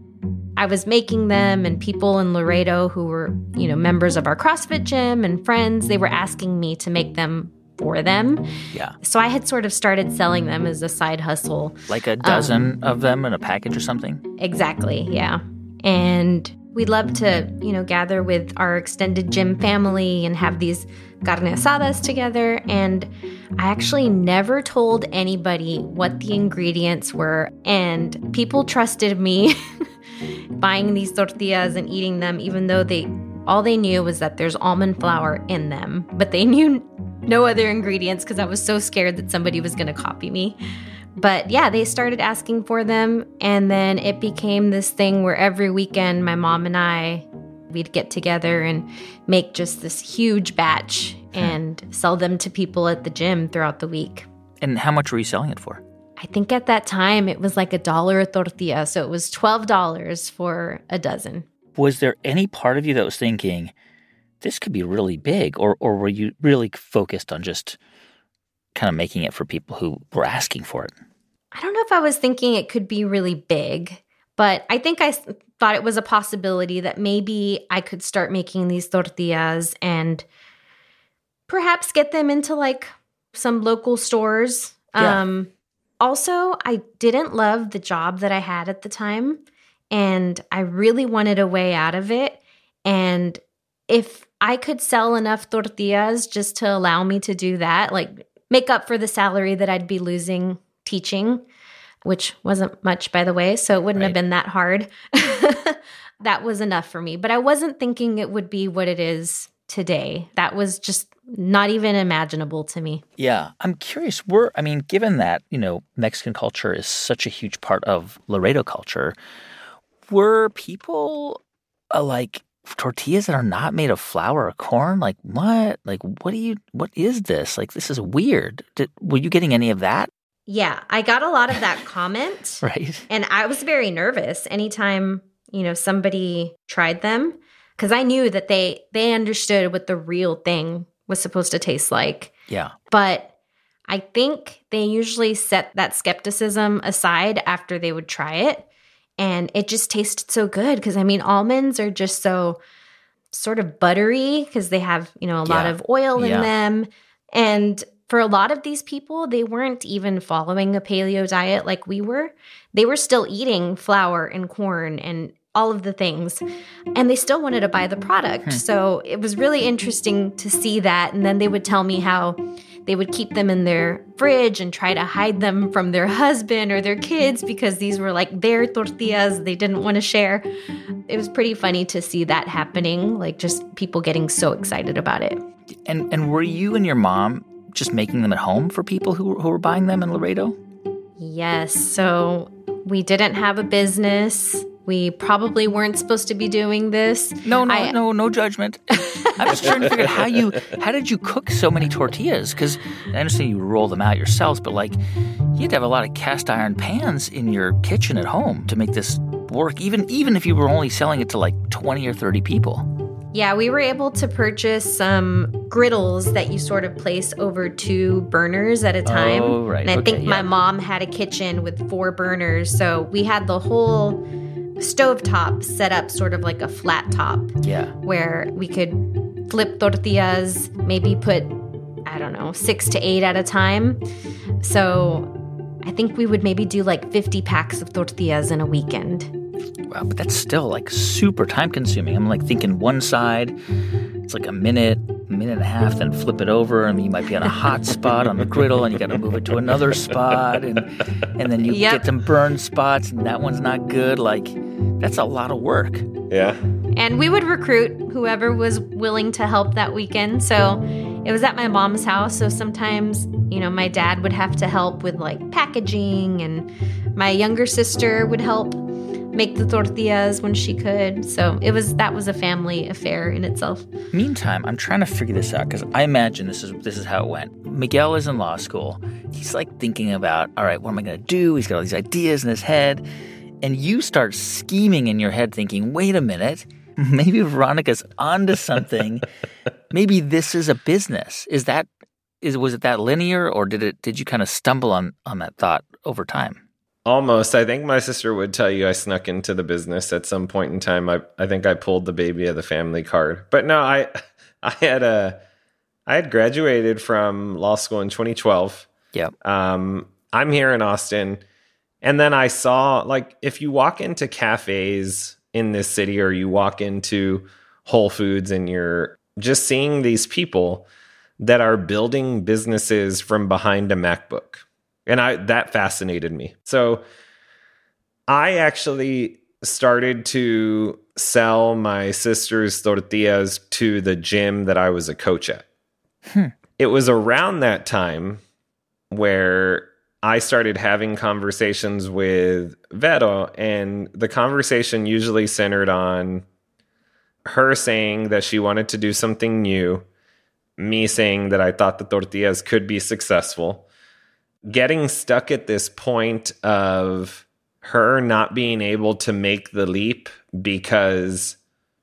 I was making them, and people in Laredo who were, members of our CrossFit gym and friends, they were asking me to make them for them. Yeah. So I had sort of started selling them as a side hustle. Like a dozen of them in a package or something? Exactly, yeah. And we'd love to, gather with our extended gym family and have these carne asadas together. And I actually never told anybody what the ingredients were. And people trusted me buying these tortillas and eating them, even though all they knew was that there's almond flour in them. But they knew no other ingredients because I was so scared that somebody was going to copy me. But yeah, they started asking for them. And then it became this thing where every weekend, my mom and we'd get together and make just this huge batch and sell them to people at the gym throughout the week. And how much were you selling it for? I think at that time it was like $1 a tortilla. So it was $12 for a dozen. Was there any part of you that was thinking, this could be really big? Or were you really focused on just kind of making it for people who were asking for it? I don't know if I was thinking it could be really big, but I think I thought it was a possibility that maybe I could start making these tortillas and perhaps get them into like some local stores. Yeah. Also, I didn't love the job that I had at the time, and I really wanted a way out of it. And if I could sell enough tortillas just to allow me to do that, like make up for the salary that I'd be losing teaching, which wasn't much, by the way, so it wouldn't have been that hard. That was enough for me. But I wasn't thinking it would be what it is today. That was just not even imaginable to me. Yeah. I'm curious, given that, Mexican culture is such a huge part of Laredo culture, were people like tortillas that are not made of flour or corn? Like what? Like what is this? Like this is weird. Were you getting any of that? Yeah, I got a lot of that comment. Right. And I was very nervous anytime, somebody tried them, because I knew that they understood what the real thing was supposed to taste like. Yeah. But I think they usually set that skepticism aside after they would try it. And it just tasted so good because, almonds are just so sort of buttery because they have, a lot of oil in them. And for a lot of these people, they weren't even following a paleo diet like we were. They were still eating flour and corn and all of the things, and they still wanted to buy the product. So it was really interesting to see that. And then they would tell me how they would keep them in their fridge and try to hide them from their husband or their kids because these were like their tortillas they didn't want to share. It was pretty funny to see that happening, like just people getting so excited about it. And were you and your mom just making them at home for people who were buying them in Laredo? Yes. So we didn't have a business. We probably weren't supposed to be doing this. No judgment. I'm just trying to figure out how did you cook so many tortillas? Because I understand you roll them out yourselves, but like you had to have a lot of cast iron pans in your kitchen at home to make this work, even if you were only selling it to like 20 or 30 people. Yeah, we were able to purchase some griddles that you sort of place over 2 burners at a time. Oh, right. And I think my mom had a kitchen with 4 burners, so we had the whole stovetop set up sort of like a flat top. Yeah. Where we could flip tortillas, maybe put, 6 to 8 at a time. So I think we would maybe do like 50 packs of tortillas in a weekend. Wow, but that's still like super time consuming. I'm like thinking one side, it's like a minute and a half, then flip it over, and you might be on a hot spot on the griddle, and you got to move it to another spot, and then you get some burn spots, and that one's not good. Like, that's a lot of work. Yeah. And we would recruit whoever was willing to help that weekend. So it was at my mom's house. So sometimes, my dad would have to help with like packaging, and my younger sister would help make the tortillas when she could. So that was a family affair in itself. Meantime, I'm trying to figure this out because I imagine this is how it went. Miguel is in law school. He's like thinking about, all right, what am I going to do? He's got all these ideas in his head. And you start scheming in your head thinking, wait a minute, maybe Veronica's onto something. Maybe this is a business. Was it that linear, or did you kind of stumble on that thought over time? Almost. I think my sister would tell you I snuck into the business at some point in time. I think I pulled the baby of the family card. But no, I had graduated from law school in 2012. Yeah. I'm here in Austin. And then I saw, like, if you walk into cafes in this city or you walk into Whole Foods and you're just seeing these people that are building businesses from behind a MacBook. And that fascinated me. So I actually started to sell my sister's tortillas to the gym that I was a coach at. It was around that time where I started having conversations with Vero, and the conversation usually centered on her saying that she wanted to do something new, me saying that I thought the tortillas could be successful, getting stuck at this point of her not being able to make the leap because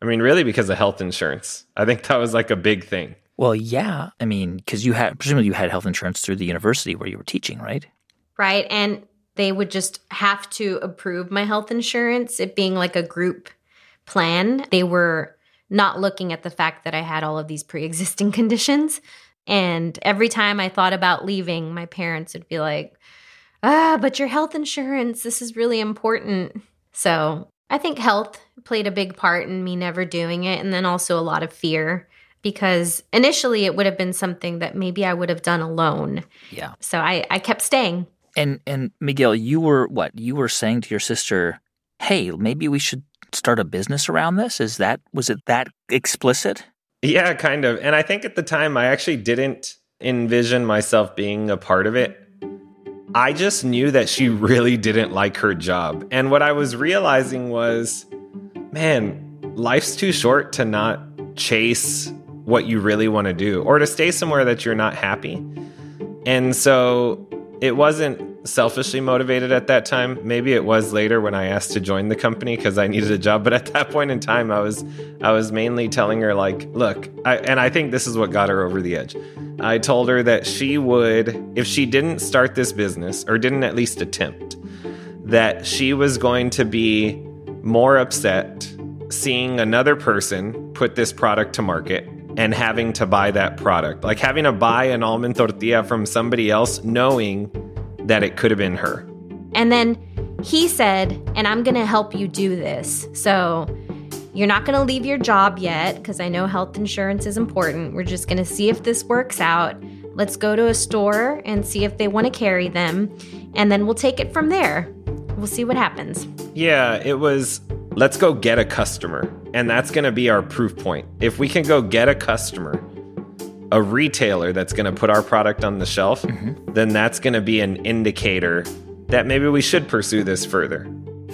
of health insurance. I think that was like a big thing. Well, yeah. I mean, because presumably you had health insurance through the university where you were teaching, right? Right. And they would just have to approve my health insurance, it being like a group plan. They were not looking at the fact that I had all of these pre-existing conditions. And every time I thought about leaving, my parents would be like, but your health insurance, this is really important. So I think health played a big part in me never doing it. And then also a lot of fear, because initially it would have been something that maybe I would have done alone. Yeah. So I kept staying. And Miguel, you were saying to your sister, hey, maybe we should start a business around this? Was it that explicit? Yeah, kind of. And I think at the time I actually didn't envision myself being a part of it. I just knew that she really didn't like her job. And what I was realizing was, man, life's too short to not chase what you really want to do or to stay somewhere that you're not happy. And so it wasn't selfishly motivated at that time. Maybe it was later when I asked to join the company because I needed a job. But at that point in time, I was mainly telling her, like, look, and I think this is what got her over the edge. I told her that she would, if she didn't start this business or didn't at least attempt, that she was going to be more upset seeing another person put this product to market and having to buy that product, like having to buy an almond tortilla from somebody else, knowing that it could have been her. And then he said, and I'm going to help you do this. So you're not going to leave your job yet, because I know health insurance is important. We're just going to see if this works out. Let's go to a store and see if they want to carry them. And then we'll take it from there. We'll see what happens. Yeah, it was, let's go get a customer. And that's going to be our proof point. If we can go get a customer, a retailer that's going to put our product on the shelf, then that's going to be an indicator that maybe we should pursue this further.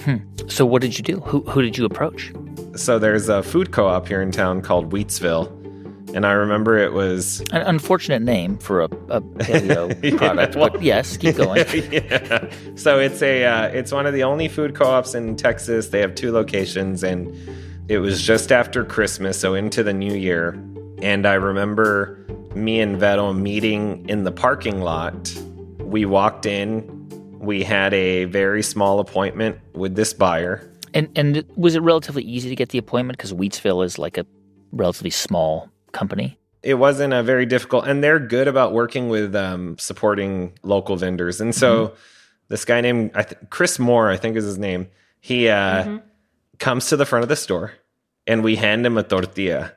So what did you do? Who did you approach? So there's a food co-op here in town called Wheatsville. And I remember it was an unfortunate name for a paleo product, but yes, keep going. Yeah. So it's one of the only food co-ops in Texas. They have 2 locations, and it was just after Christmas, so into the new year. And I remember me and Vero meeting in the parking lot. We walked in. We had a very small appointment with this buyer. And was it relatively easy to get the appointment? Because Wheatsville is like a relatively small company. It wasn't a very difficult, and they're good about working with supporting local vendors. And so this guy named Chris Moore, I think is his name, he comes to the front of the store, and we hand him a tortilla.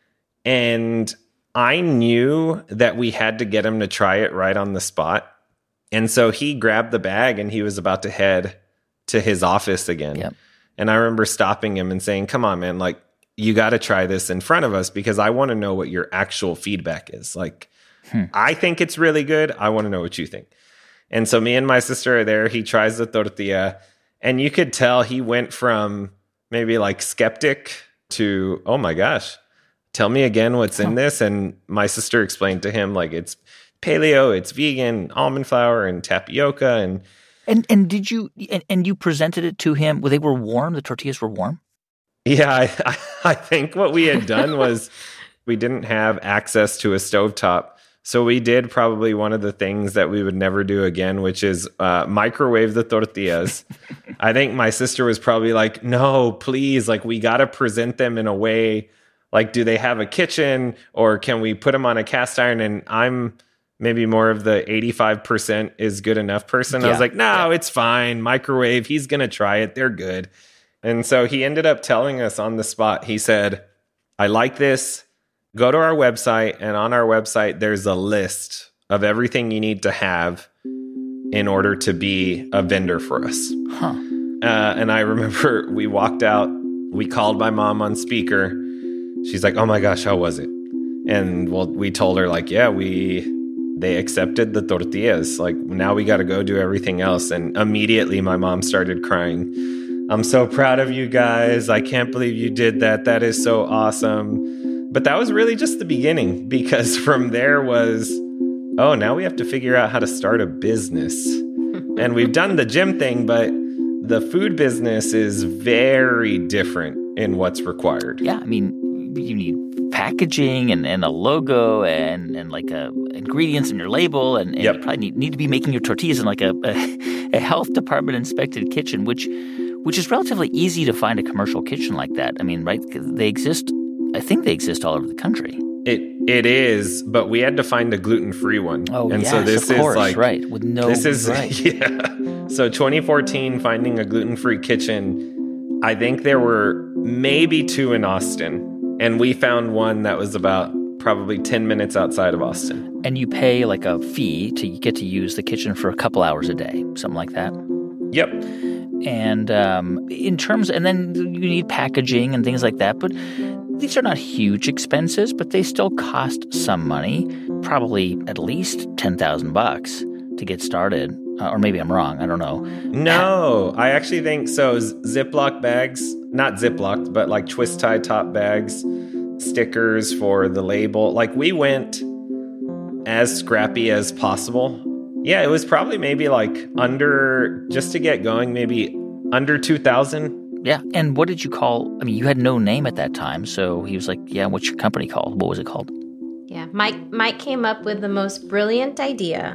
And I knew that we had to get him to try it right on the spot. And so he grabbed the bag, and he was about to head to his office again. Yep. And I remember stopping him and saying, come on, man, like, you got to try this in front of us because I want to know what your actual feedback is. Like, I think it's really good. I want to know what you think. And so me and my sister are there. He tries the tortilla, And you could tell he went from maybe like skeptic to, oh my gosh, tell me again what's in this. And my sister explained to him, like, it's paleo, it's vegan, almond flour and tapioca. And did you, and you presented it to him? Well, they were warm? The tortillas were warm? Yeah, I think what we had done was we didn't have access to a stovetop. So we did probably one of the things that we would never do again, which is microwave the tortillas. I think my sister was probably like, no, please, like, we got to present them in a way, like, do they have a kitchen or can we put them on a cast iron? And I'm maybe more of the 85% is good enough person. I was like, no, it's fine. Microwave, he's going to try it. They're good. And so he ended up telling us on the spot, he said, I like this. Go to our website, and on our website, there's a list of everything you need to have in order to be a vendor for us. Huh. And I remember we walked out, we called my mom on speaker. She's like, oh my gosh, how was it? And we told her, like, yeah, they accepted the tortillas. Like, now we got to go do everything else. And immediately my mom started crying. I'm so proud of you guys. I can't believe you did that. That is so awesome. But that was really just the beginning, because from there was, oh, now we have to figure out how to start a business. And we've done the gym thing, but the food business is very different in what's required. Yeah, I mean, you need packaging and a logo and like ingredients in your label, and you probably need to be making your tortillas in like a health department inspected kitchen, which is relatively easy to find a commercial kitchen like that. I mean, right? They exist. I think they exist all over the country. It is, but we had to find a gluten-free one. Oh, and yes, so this of course, is like right. With no, this is right. Yeah. So 2014, finding a gluten-free kitchen. I think there were maybe 2 in Austin, and we found one that was about probably 10 minutes outside of Austin. And you pay like a fee to get to use the kitchen for a couple hours a day, something like that. Yep. And and then you need packaging and things like that, but these are not huge expenses, but they still cost some money, probably at least $10,000 to get started. Or maybe I'm wrong. I don't know. No, I actually think so. Ziploc bags, not Ziploc, but like twist tie top bags, stickers for the label. Like, we went as scrappy as possible. Yeah, it was probably maybe like under, just to get going, maybe under 2,000. Yeah. And what did you call? I mean, you had no name at that time. So he was like, yeah, what's your company called? What was it called? Yeah. Mike came up with the most brilliant idea.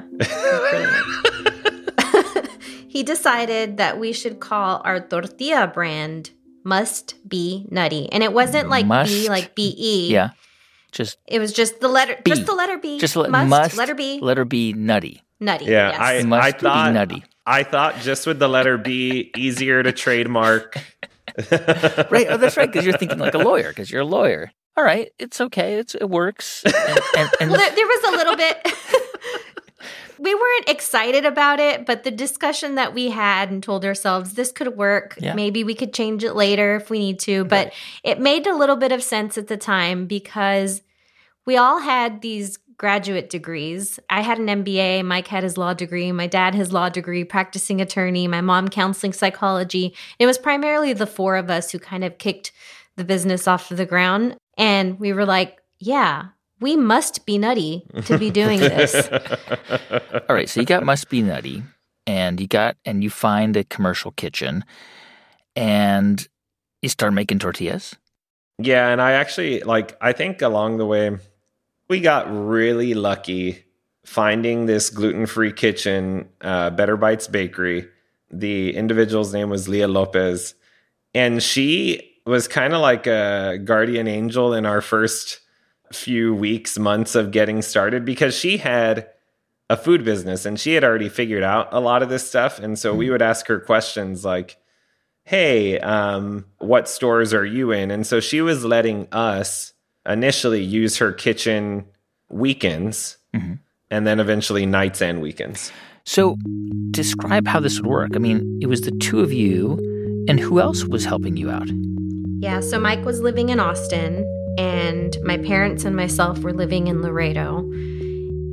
He decided that we should call our tortilla brand Must Be Nutty. And it wasn't like B, like B-E. Yeah. It was just the letter B. Just the letter B. Just must, letter B. Letter B, nutty. Nutty. Yeah, yes. I thought be nutty. I thought just with the letter B, easier to trademark. Right. Oh, that's right. Because you're thinking like a lawyer. Because you're a lawyer. All right. It's okay. It works. And well, there was a little bit. We weren't excited about it, but the discussion that we had and told ourselves this could work. Yeah. Maybe we could change it later if we need to. But it made a little bit of sense at the time because we all had these graduate degrees. I had an MBA. Mike had his law degree. My dad his law degree, practicing attorney. My mom counseling psychology. It was primarily the 4 of us who kind of kicked the business off of the ground. And we were like, yeah, we must be nutty to be doing this. All right. So you got Must Be Nutty, and you find a commercial kitchen, and you start making tortillas. Yeah. And I think along the way, we got really lucky finding this gluten-free kitchen, Better Bites Bakery. The individual's name was Leah Lopez, and she was kind of like a guardian angel in our first few weeks, months of getting started, because she had a food business and she had already figured out a lot of this stuff. And so we would ask her questions like, hey, what stores are you in? And so she was letting us initially use her kitchen weekends, and then eventually nights and weekends. So describe how this would work. I mean, it was the 2 of you, and who else was helping you out? Yeah, so Mike was living in Austin, and my parents and myself were living in Laredo.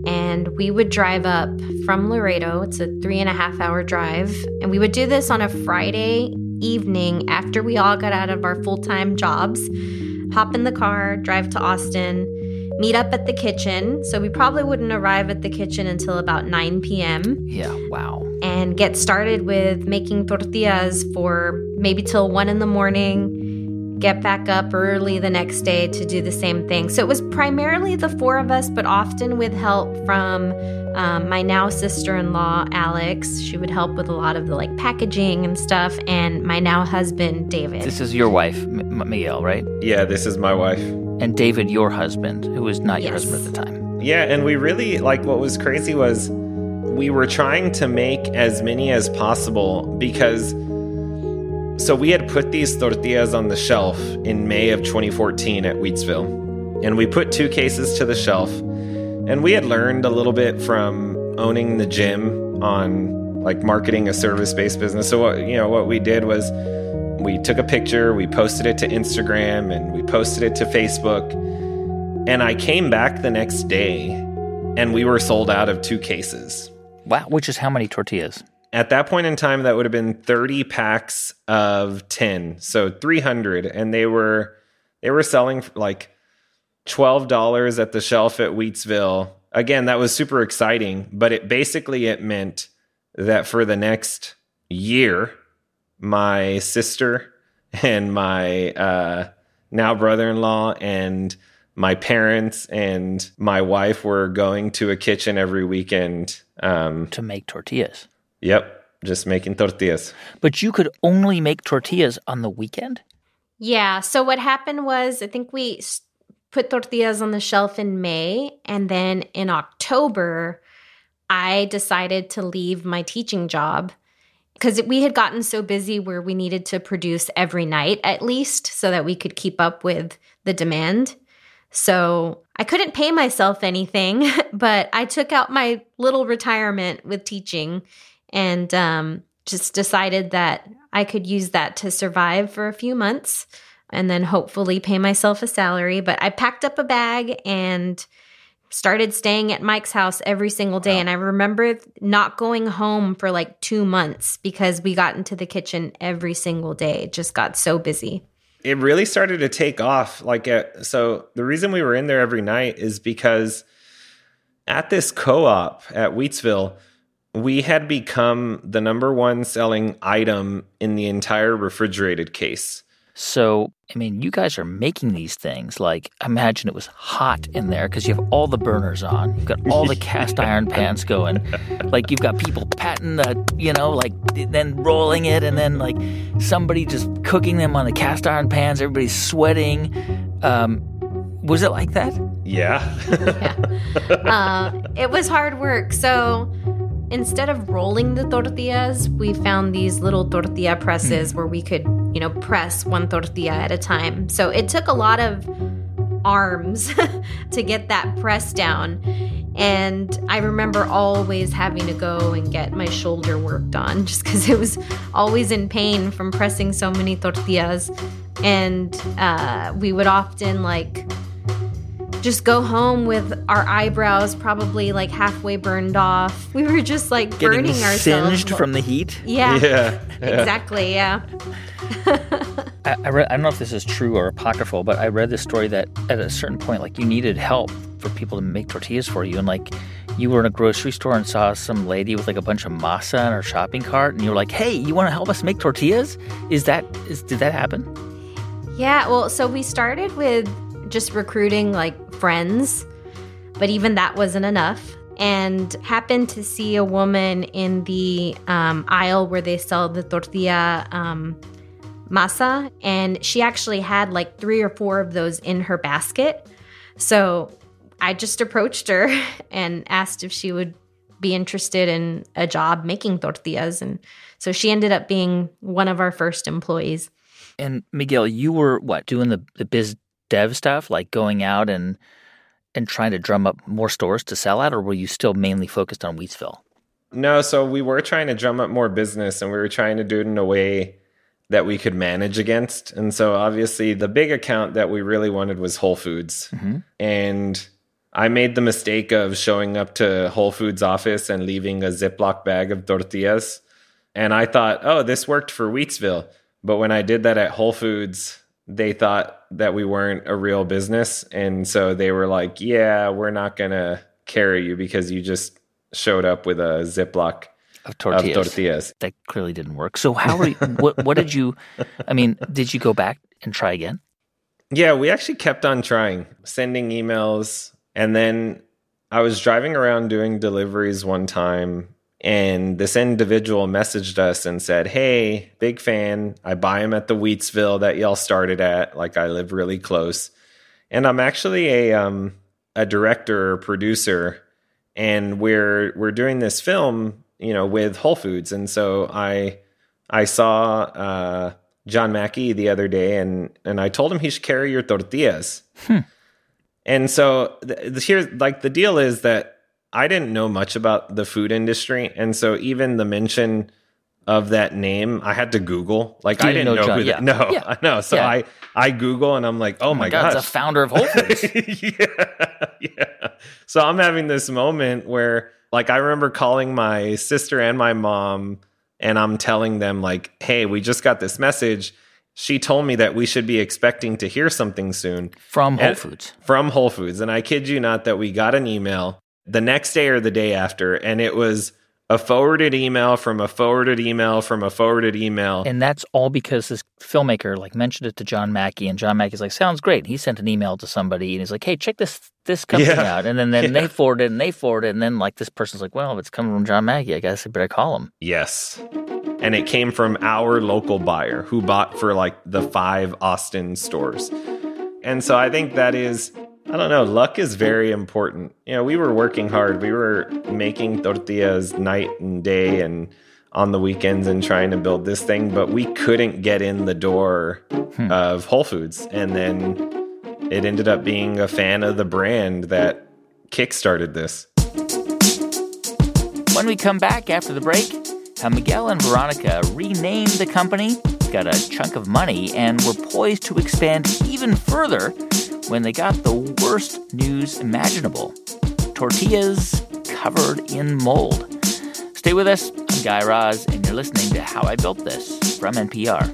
And we would drive up from Laredo. It's a 3.5-hour drive. And we would do this on a Friday evening after we all got out of our full-time jobs. Hop in the car, drive to Austin, meet up at the kitchen. So we probably wouldn't arrive at the kitchen until about 9 p.m. Yeah, wow. And get started with making tortillas for maybe till 1 in the morning. Get back up early the next day to do the same thing. So it was primarily the 4 of us, but often with help from my now sister-in-law, Alex. She would help with a lot of the packaging and stuff, and my now husband, David. This is your wife, Miguel, right? Yeah, this is my wife. And David, your husband, who was not your Yes. husband at the time. Yeah, and we really, what was crazy was we were trying to make as many as possible because... So we had put these tortillas on the shelf in May of 2014 at Wheatsville. And we put 2 cases to the shelf. And we had learned a little bit from owning the gym on marketing a service-based business. So what we did was we took a picture, we posted it to Instagram, and we posted it to Facebook. And I came back the next day and we were sold out of 2 cases. Wow, which is how many tortillas? At that point in time, that would have been 30 packs of 10, so 300, and they were selling for $12 at the shelf at Wheatsville. Again, that was super exciting, but it meant that for the next year, my sister and my now brother-in-law and my parents and my wife were going to a kitchen every weekend To make tortillas. Yep, just making tortillas. But you could only make tortillas on the weekend? Yeah, so what happened was I think we put tortillas on the shelf in May, and then in October, I decided to leave my teaching job because we had gotten so busy where we needed to produce every night at least so that we could keep up with the demand. So I couldn't pay myself anything, but I took out my little retirement with teaching and just decided that I could use that to survive for a few months and then hopefully pay myself a salary. But I packed up a bag and started staying at Mike's house every single day. Wow. And I remember not going home for 2 months because we got into the kitchen every single day. It just got so busy. It really started to take off. So the reason we were in there every night is because at this co-op at Wheatsville, we had become the #1 selling item in the entire refrigerated case. So, you guys are making these things. Imagine it was hot in there because you have all the burners on. You've got all the cast iron pans going. You've got people patting then rolling it, and then, somebody just cooking them on the cast iron pans. Everybody's sweating. Was it like that? Yeah. Yeah. It was hard work. So... instead of rolling the tortillas, we found these little tortilla presses where we could, press 1 tortilla at a time. So it took a lot of arms to get that press down. And I remember always having to go and get my shoulder worked on just because it was always in pain from pressing so many tortillas. And we would often just go home with our eyebrows probably halfway burned off. We were just burning ourselves. Singed from the heat? Yeah. Exactly, yeah. I don't know if this is true or apocryphal, but I read this story that at a certain point, you needed help for people to make tortillas for you. And you were in a grocery store and saw some lady with a bunch of masa in her shopping cart. And you were like, hey, you want to help us make tortillas? Did that happen? Yeah, well, so we started with just recruiting friends, but even that wasn't enough. And happened to see a woman in the aisle where they sell the tortilla masa, and she actually had 3 or 4 of those in her basket. So I just approached her and asked if she would be interested in a job making tortillas, and so she ended up being one of our first employees. And Miguel, you were doing the biz dev stuff, going out and trying to drum up more stores to sell at, or were you still mainly focused on Wheatsville? No, so we were trying to drum up more business, and we were trying to do it in a way that we could manage against. And so obviously the big account that we really wanted was Whole Foods. Mm-hmm. And I made the mistake of showing up to Whole Foods office and leaving a Ziploc bag of tortillas. And I thought, oh, this worked for Wheatsville. But when I did that at Whole Foods, they thought that we weren't a real business. And so they were like, yeah, we're not going to carry you because you just showed up with a Ziploc of tortillas. That clearly didn't work. So how are you, what did you, did you go back and try again? Yeah, we actually kept on trying, sending emails. And then I was driving around doing deliveries one time, and this individual messaged us and said, hey, big fan. I buy them at the Wheatsville that y'all started at. Like, I live really close. And I'm actually a director or producer, and we're doing this film, with Whole Foods. And so I saw John Mackey the other day, and I told him he should carry your tortillas. And so here's the deal is that I didn't know much about the food industry. And so even the mention of that name, I had to Google. I didn't know John, who that. No, I know. So I Google and I'm like, oh my gosh. It's the founder of Whole Foods. Yeah. So I'm having this moment where I remember calling my sister and my mom, and I'm telling them hey, we just got this message. She told me that we should be expecting to hear something soon. From Whole Foods. From Whole Foods. And I kid you not that we got an email the next day or the day after, and it was a forwarded email from a forwarded email from a forwarded email. And that's all because this filmmaker mentioned it to John Mackey, and John Mackey's like, sounds great. He sent an email to somebody, and he's like, hey, check this company out. And then they forwarded and they forwarded, and then this person's like, well, if it's coming from John Mackey, I guess I better call him. Yes. And it came from our local buyer who bought for the 5 Austin stores. And so I think that is, I don't know, luck is very important. We were working hard. We were making tortillas night and day and on the weekends and trying to build this thing, but we couldn't get in the door of Whole Foods. And then it ended up being a fan of the brand that kickstarted this. When we come back after the break, how Miguel and Veronica renamed the company, got a chunk of money, and were poised to expand even further when they got the worst news imaginable. Tortillas covered in mold. Stay with us. I'm Guy Raz, and you're listening to How I Built This from NPR.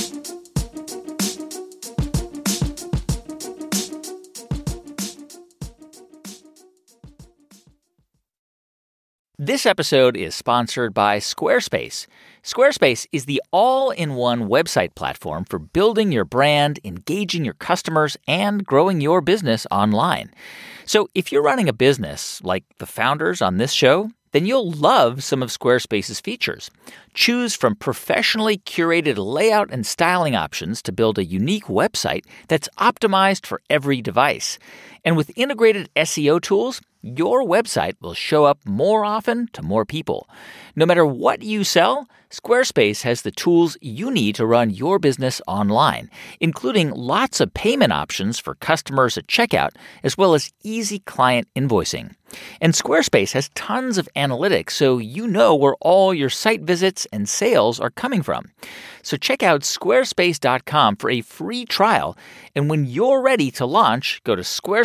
This episode is sponsored by Squarespace. Squarespace is the all-in-one website platform for building your brand, engaging your customers, and growing your business online. So if you're running a business like the founders on this show, then you'll love some of Squarespace's features. Choose from professionally curated layout and styling options to build a unique website that's optimized for every device. And with integrated SEO tools, your website will show up more often to more people. No matter what you sell, Squarespace has the tools you need to run your business online, including lots of payment options for customers at checkout, as well as easy client invoicing. And Squarespace has tons of analytics, so you know where all your site visits and sales are coming from. So check out squarespace.com for a free trial. And when you're ready to launch, go to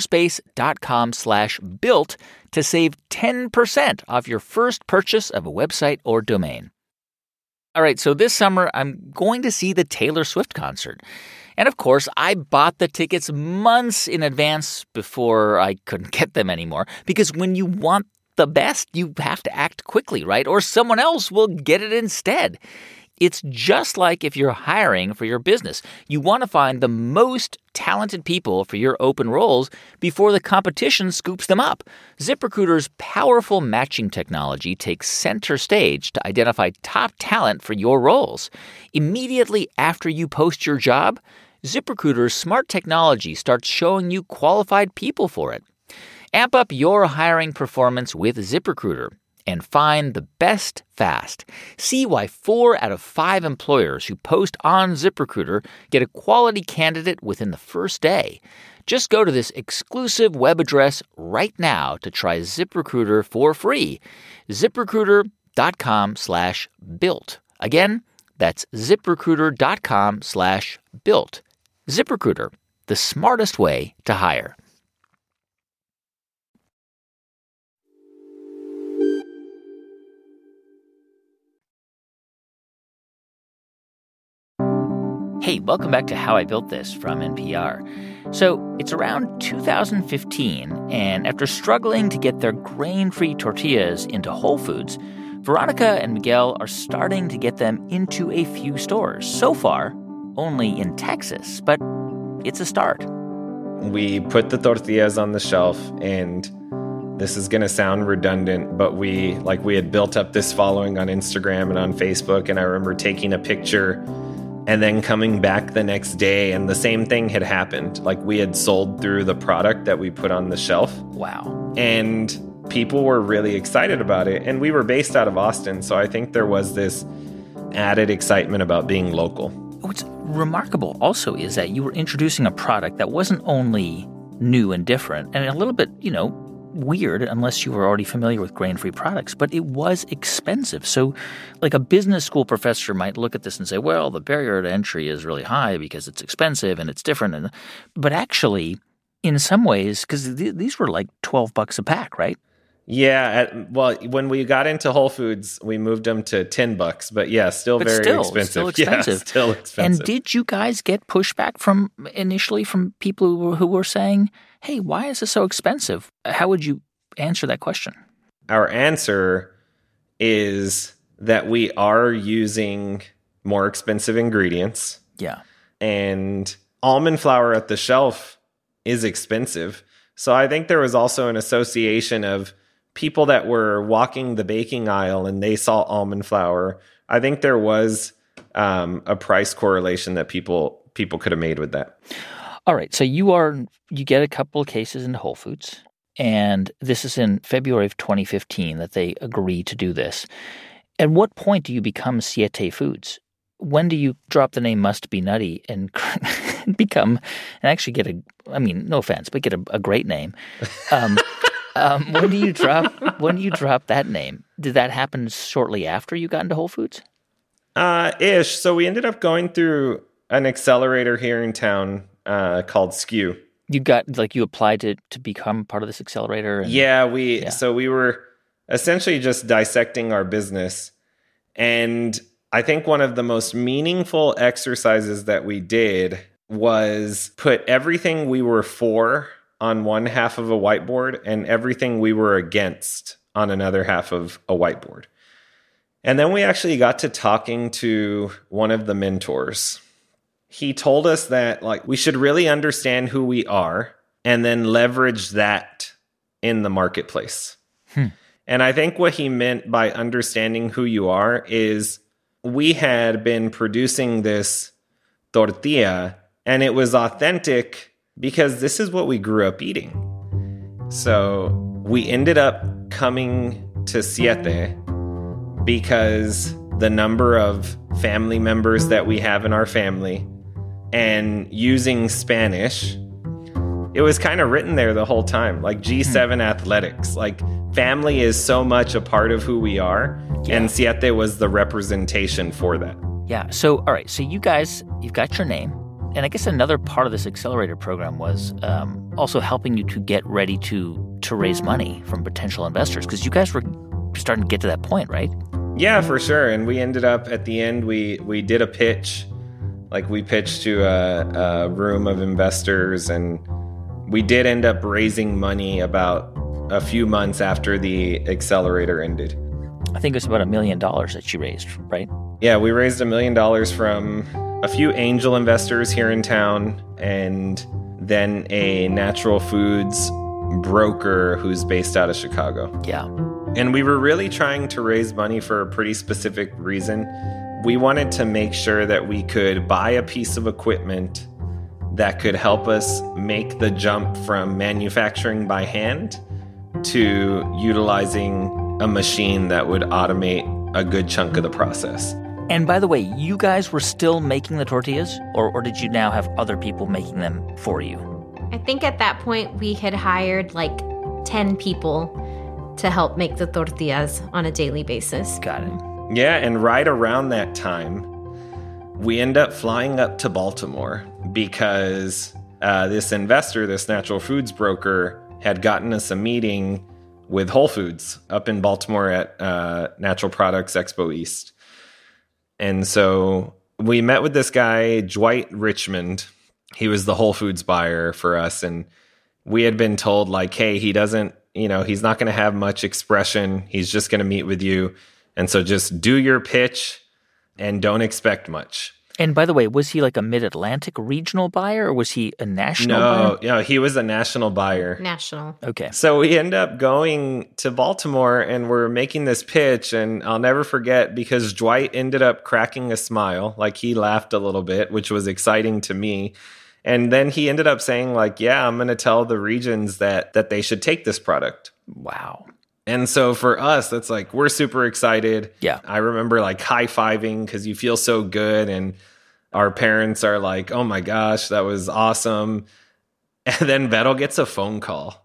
squarespace.com/built to save 10% off your first purchase of a website or domain. All right, so this summer, I'm going to see the Taylor Swift concert. And of course, I bought the tickets months in advance before I couldn't get them anymore. Because when you want the best, you have to act quickly, right? Or someone else will get it instead. It's just like if you're hiring for your business. You want to find the most talented people for your open roles before the competition scoops them up. ZipRecruiter's powerful matching technology takes center stage to identify top talent for your roles. Immediately after you post your job, ZipRecruiter's smart technology starts showing you qualified people for it. Amp up your hiring performance with ZipRecruiter and find the best fast. See why 4 out of 5 employers who post on ZipRecruiter get a quality candidate within the first day. Just go to this exclusive web address right now to try ZipRecruiter for free. ZipRecruiter.com/built. Again, that's ZipRecruiter.com/built. ZipRecruiter, the smartest way to hire. Hey, welcome back to How I Built This from NPR. So it's around 2015, and after struggling to get their grain-free tortillas into Whole Foods, Veronica and Miguel are starting to get them into a few stores. So far, only in Texas, but it's a start. We put the tortillas on the shelf, and this is going to sound redundant, but we had built up this following on Instagram and on Facebook, and I remember taking a picture and then coming back the next day, and the same thing had happened. Like, we had sold through the product that we put on the shelf. Wow. And people were really excited about it. And we were based out of Austin, so I think there was this added excitement about being local. What's remarkable also is that you were introducing a product that wasn't only new and different and a little bit, weird unless you were already familiar with grain-free products, but it was expensive. So like a business school professor might look at this and say, well, the barrier to entry is really high because it's expensive and it's different. But actually, in some ways, because these were like $12 a pack, right? Yeah. When we got into Whole Foods, we moved them to $10, but yeah, still very expensive. Still expensive. Yeah, still expensive. And did you guys get pushback initially from people who were saying, hey, why is this so expensive? How would you answer that question? Our answer is that we are using more expensive ingredients. Yeah. And almond flour at the shelf is expensive. So I think there was also an association of people that were walking the baking aisle and they saw almond flour. I think there was a price correlation that people could have made with that. All right. So you get a couple of cases in Whole Foods, and this is in February of 2015 that they agree to do this. At what point do you become Siete Foods? When do you drop the name Must Be Nutty and actually get no offense, but get a great name? When do you drop that name? Did that happen shortly after you got into Whole Foods? Ish. So we ended up going through an accelerator here in town called SKU. You applied to become part of this accelerator? So we were essentially just dissecting our business. And I think one of the most meaningful exercises that we did was put everything we were for on one half of a whiteboard and everything we were against on another half of a whiteboard. And then we actually got to talking to one of the mentors. He told us that we should really understand who we are and then leverage that in the marketplace. And I think what he meant by understanding who you are is we had been producing this tortilla and it was authentic because this is what we grew up eating. So we ended up coming to Siete because the number of family members that we have in our family and using Spanish, it was kind of written there the whole time, like G7 athletics. Like, family is so much a part of who we are, and Siete was the representation for that. Yeah. So, all right. So you guys, you've got your name. And I guess another part of this accelerator program was also helping you to get ready to raise money from potential investors, because you guys were starting to get to that point, right? Yeah, for sure. And we ended up at the end, we did a pitch. Like, we pitched to a room of investors, and we did end up raising money about a few months after the accelerator ended. I think it was about $1 million that you raised, right? Yeah, we raised $1 million from a few angel investors here in town, and then a natural foods broker who's based out of Chicago. Yeah. And we were really trying to raise money for a pretty specific reason. We wanted to make sure that we could buy a piece of equipment that could help us make the jump from manufacturing by hand to utilizing a machine that would automate a good chunk of the process. And by the way, you guys were still making the tortillas, or did you now have other people making them for you? I think at that point we had hired 10 people to help make the tortillas on a daily basis. Got it. Yeah, and right around that time, we end up flying up to Baltimore because this investor, this natural foods broker, had gotten us a meeting with Whole Foods up in Baltimore at Natural Products Expo East. And so we met with this guy, Dwight Richmond. He was the Whole Foods buyer for us. And we had been told, like, hey, he doesn't, he's not going to have much expression. He's just going to meet with you. And so just do your pitch and don't expect much. And by the way, was he like a Mid-Atlantic regional buyer, or was he a national buyer? No, he was a national buyer. National. Okay. So we end up going to Baltimore and we're making this pitch, and I'll never forget because Dwight ended up cracking a smile, like he laughed a little bit, which was exciting to me. And then he ended up saying, like, yeah, I'm going to tell the regions that they should take this product. Wow. And so for us, that's like, we're super excited. Yeah. I remember like high-fiving because you feel so good. And our parents are like, oh my gosh, that was awesome. And then Vettel gets a phone call.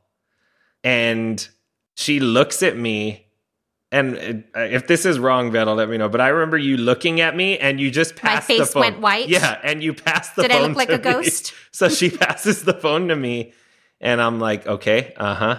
And she looks at me. And if this is wrong, Vettel, let me know. But I remember you looking at me and you just passed the phone. My face went white? Yeah, and you passed the phone Did I look like a me. ghost? So she passes the phone to me. And I'm like, okay,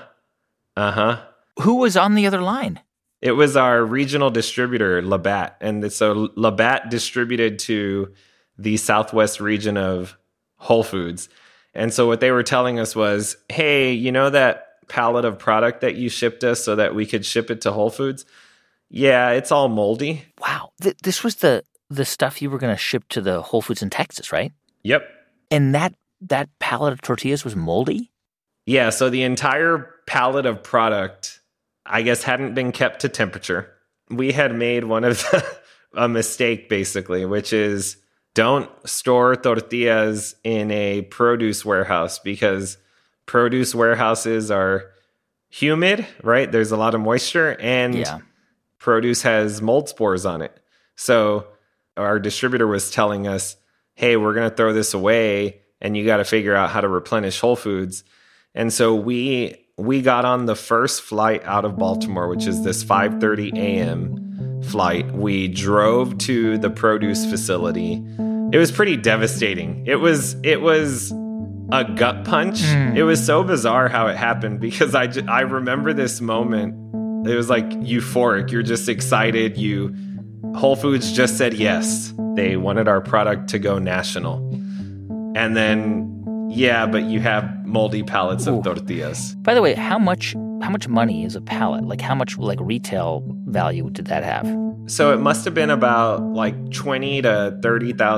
uh-huh. Who was on the other line? It was our regional distributor, Labatt. And so Labatt distributed to the Southwest region of Whole Foods. And so what they were telling us was, hey, you know that pallet of product that you shipped us so that we could ship it to Whole Foods? Yeah, it's all moldy. Wow. This was the stuff you were going to ship to the Whole Foods in Texas, right? Yep. And that pallet of tortillas was moldy? Yeah, so the entire pallet of product, I guess, hadn't been kept to temperature. We had made a mistake, basically, which is don't store tortillas in a produce warehouse because produce warehouses are humid, right? There's a lot of moisture, and produce has mold spores on it. So our distributor was telling us, hey, we're going to throw this away, and you got to figure out how to replenish Whole Foods. And so we got on the first flight out of Baltimore, which is this 5:30 a.m. flight. We drove to the produce facility. It was pretty devastating. It was a gut punch. It was so bizarre how it happened because I remember this moment. It was like euphoric. You're just excited. Whole Foods just said yes. They wanted our product to go national. And then but you have moldy pallets of tortillas. By the way, how much money is a pallet? Like how much retail value did that have? So it must have been about like $20,000 to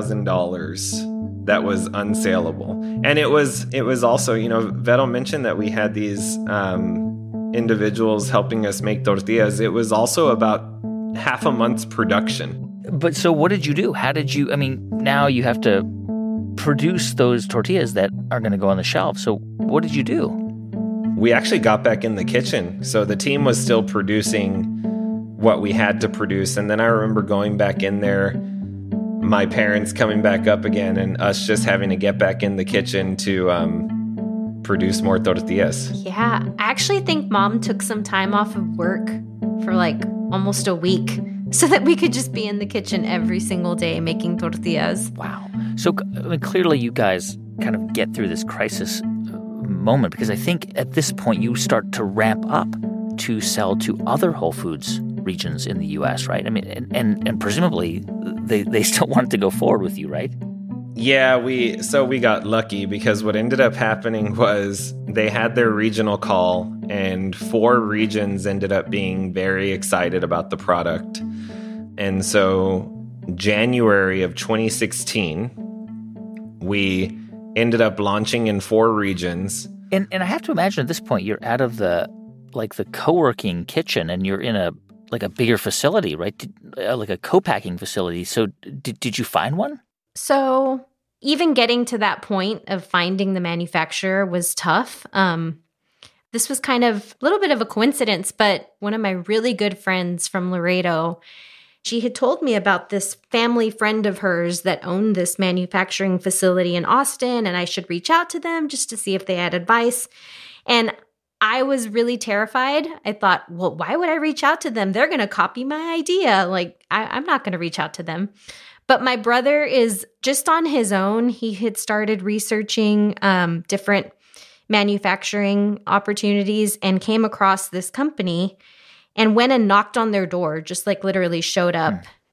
$30,000 that was unsaleable. And it was also, Vettel mentioned that we had these individuals helping us make tortillas. It was also about half a month's production. But so what did you do? Now you have to produce those tortillas that are going to go on the shelf. So what did you do? We actually got back in the kitchen. So the team was still producing what we had to produce. And then I remember going back in there, my parents coming back up again, and us just having to get back in the kitchen to produce more tortillas. Yeah, I actually think Mom took some time off of work for almost a week so that we could just be in the kitchen every single day making tortillas. Wow. So clearly you guys kind of get through this crisis moment, because I think at this point you start to ramp up to sell to other Whole Foods regions in the U.S., right? And presumably they still wanted to go forward with you, right? Yeah, we got lucky because what ended up happening was they had their regional call and 4 regions ended up being very excited about the product. And so January of 2016, we ended up launching in 4 regions. And I have to imagine at this point you're out of the co-working kitchen and you're in a bigger facility, right? Like a co-packing facility. So did you find one? So even getting to that point of finding the manufacturer was tough. This was kind of a little bit of a coincidence, but one of my really good friends from Laredo, she had told me about this family friend of hers that owned this manufacturing facility in Austin, and I should reach out to them just to see if they had advice. And I was really terrified. I thought, well, why would I reach out to them? They're going to copy my idea. I'm not going to reach out to them. But my brother is just on his own. He had started researching different manufacturing opportunities and came across this company and went and knocked on their door, just literally showed up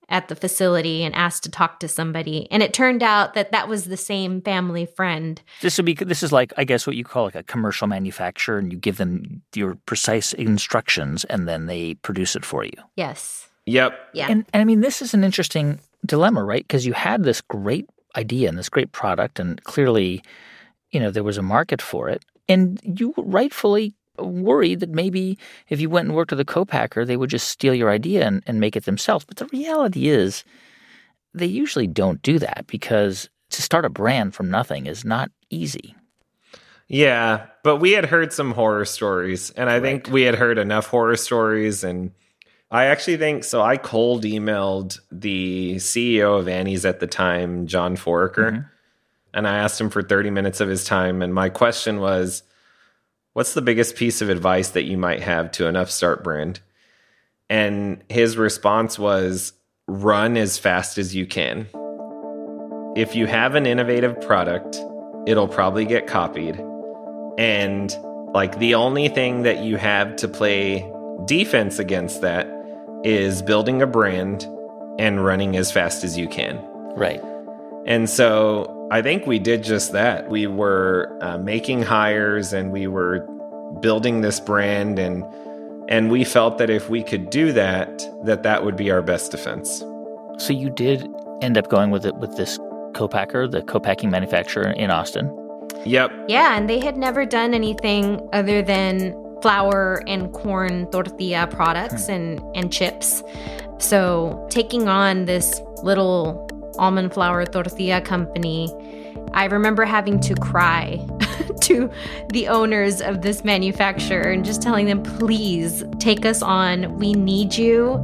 at the facility and asked to talk to somebody. And it turned out that that was the same family friend. This is like, I guess, what you call like a commercial manufacturer, and you give them your precise instructions, and then they produce it for you. Yes. Yep. Yeah. And I mean, this is an interesting dilemma, right? Because you had this great idea and this great product, and clearly, there was a market for it. And you rightfully worried that maybe if you went and worked with a co-packer, they would just steal your idea and make it themselves. But the reality is they usually don't do that, because to start a brand from nothing is not easy. Yeah, but we had heard some horror stories, and I think we had heard enough horror stories. And I actually think, so I cold emailed the CEO of Annie's at the time, John Foraker, and I asked him for 30 minutes of his time. And my question was, what's the biggest piece of advice that you might have to an upstart brand? And his response was, run as fast as you can. If you have an innovative product, it'll probably get copied. And like the only thing that you have to play defense against that is building a brand and running as fast as you can. Right. And so I think we did just that. We were making hires, and we were building this brand, and we felt that if we could do that, that would be our best defense. So you did end up going with this co-packer, the co-packing manufacturer in Austin. Yep. Yeah, and they had never done anything other than flour and corn tortilla products and chips. So taking on this little almond flour tortilla company, I remember having to cry to the owners of this manufacturer and just telling them, please take us on. We need you.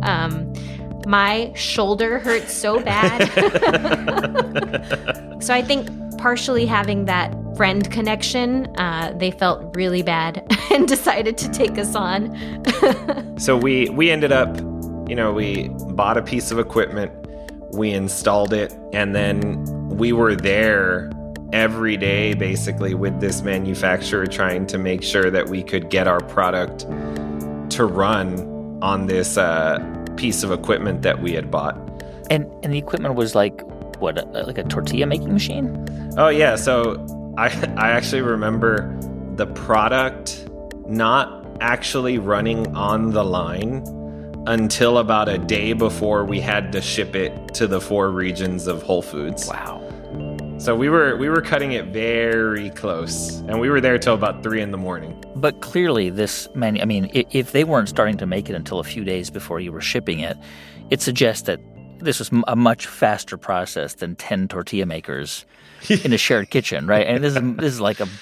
My shoulder hurts so bad. So I think partially having that friend connection, they felt really bad and decided to take us on. So we ended up, we bought a piece of equipment, we installed it, and then we were there every day basically with this manufacturer trying to make sure that we could get our product to run on this piece of equipment that we had bought. And the equipment was like, what, like a tortilla making machine? Oh yeah, so I actually remember the product not actually running on the line until about a day before we had to ship it to the 4 regions of Whole Foods. Wow. So we were cutting it very close, and we were there till about 3 a.m. But clearly if they weren't starting to make it until a few days before you were shipping it, it suggests that this was a much faster process than 10 tortilla makers in a shared kitchen, right? And this is like a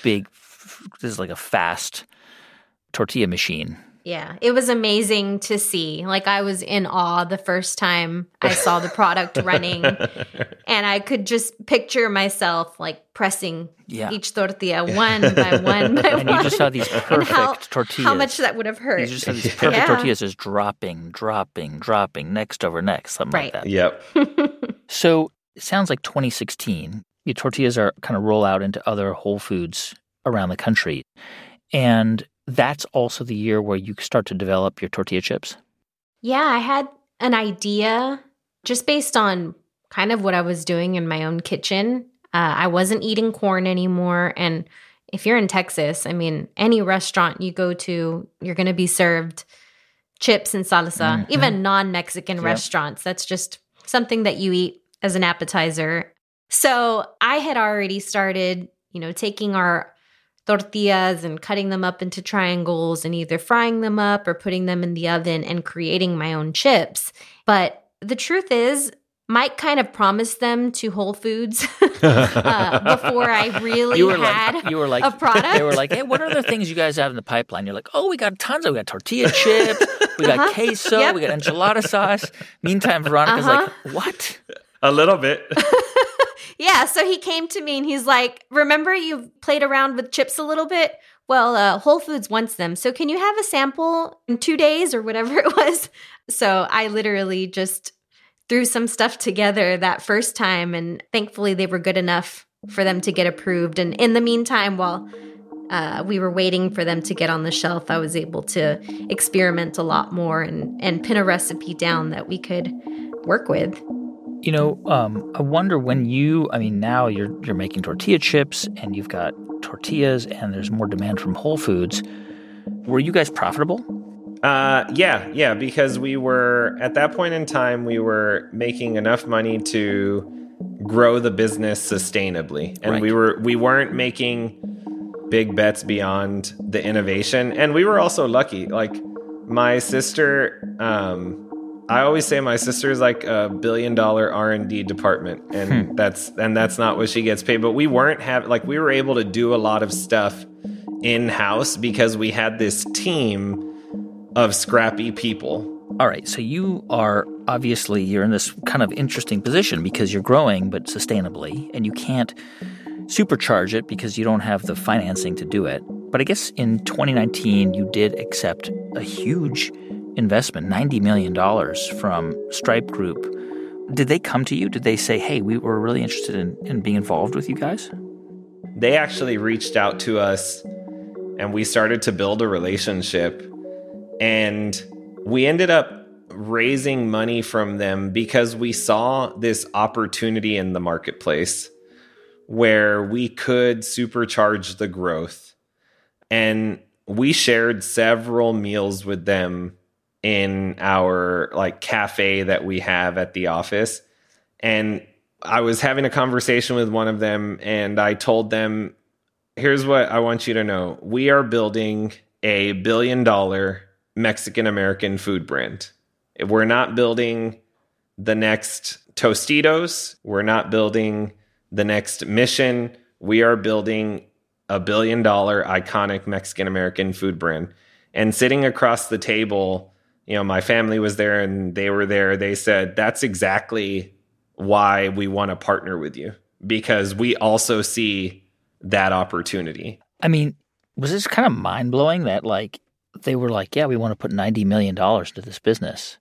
fast tortilla machine. Yeah, it was amazing to see. Like, I was in awe the first time I saw the product running, and I could just picture myself like pressing each tortilla one by one by one. And you just saw these perfect tortillas. How much that would have hurt. You just saw these perfect tortillas just dropping, next over next, something like that. Yep. So it sounds like 2016, your tortillas are kind of roll out into other Whole Foods around the country. And that's also the year where you start to develop your tortilla chips? Yeah, I had an idea just based on kind of what I was doing in my own kitchen. I wasn't eating corn anymore. And if you're in Texas, I mean, any restaurant you go to, you're going to be served chips and salsa, even non-Mexican restaurants. That's just something that you eat as an appetizer. So I had already started, taking our tortillas and cutting them up into triangles and either frying them up or putting them in the oven and creating my own chips. But the truth is, Mike kind of promised them to Whole Foods before I really you were had like, a product. They were like, hey, what are the things you guys have in the pipeline? You're like, oh, we got tons of, we got tortilla chips, we got queso, we got enchilada sauce. Meantime, Veronica's like, what? A little bit. Yeah, so he came to me and he's like, remember you played around with chips a little bit? Well, Whole Foods wants them. So can you have a sample in 2 days or whatever it was? So I literally just threw some stuff together that first time, and thankfully they were good enough for them to get approved. And in the meantime, while we were waiting for them to get on the shelf, I was able to experiment a lot more and pin a recipe down that we could work with. I wonder when now you're making tortilla chips and you've got tortillas and there's more demand from Whole Foods. Were you guys profitable? Yeah, because we were, at that point in time, we were making enough money to grow the business sustainably. And right. we weren't making big bets beyond the innovation. And we were also lucky. Like my sister, I always say my sister is like a $1 billion R&D department, and that's not what she gets paid. But we we were able to do a lot of stuff in-house because we had this team of scrappy people. All right, so you're in this kind of interesting position because you're growing, but sustainably, and you can't supercharge it because you don't have the financing to do it. But I guess in 2019, you did accept a huge investment, $90 million from Stripe Group. Did they come to you? Did they say, hey, we were really interested in being involved with you guys? They actually reached out to us and we started to build a relationship. And we ended up raising money from them because we saw this opportunity in the marketplace where we could supercharge the growth. And we shared several meals with them in our cafe that we have at the office. And I was having a conversation with one of them and I told them, here's what I want you to know. We are building a $1 billion Mexican-American food brand. We're not building the next Tostitos. We're not building the next Mission. We are building a $1 billion iconic Mexican-American food brand. And sitting across the table, my family was there and they were there. They said, that's exactly why we want to partner with you, because we also see that opportunity. I mean, was this kind of mind-blowing that they were like, yeah, we want to put $90 million into this business?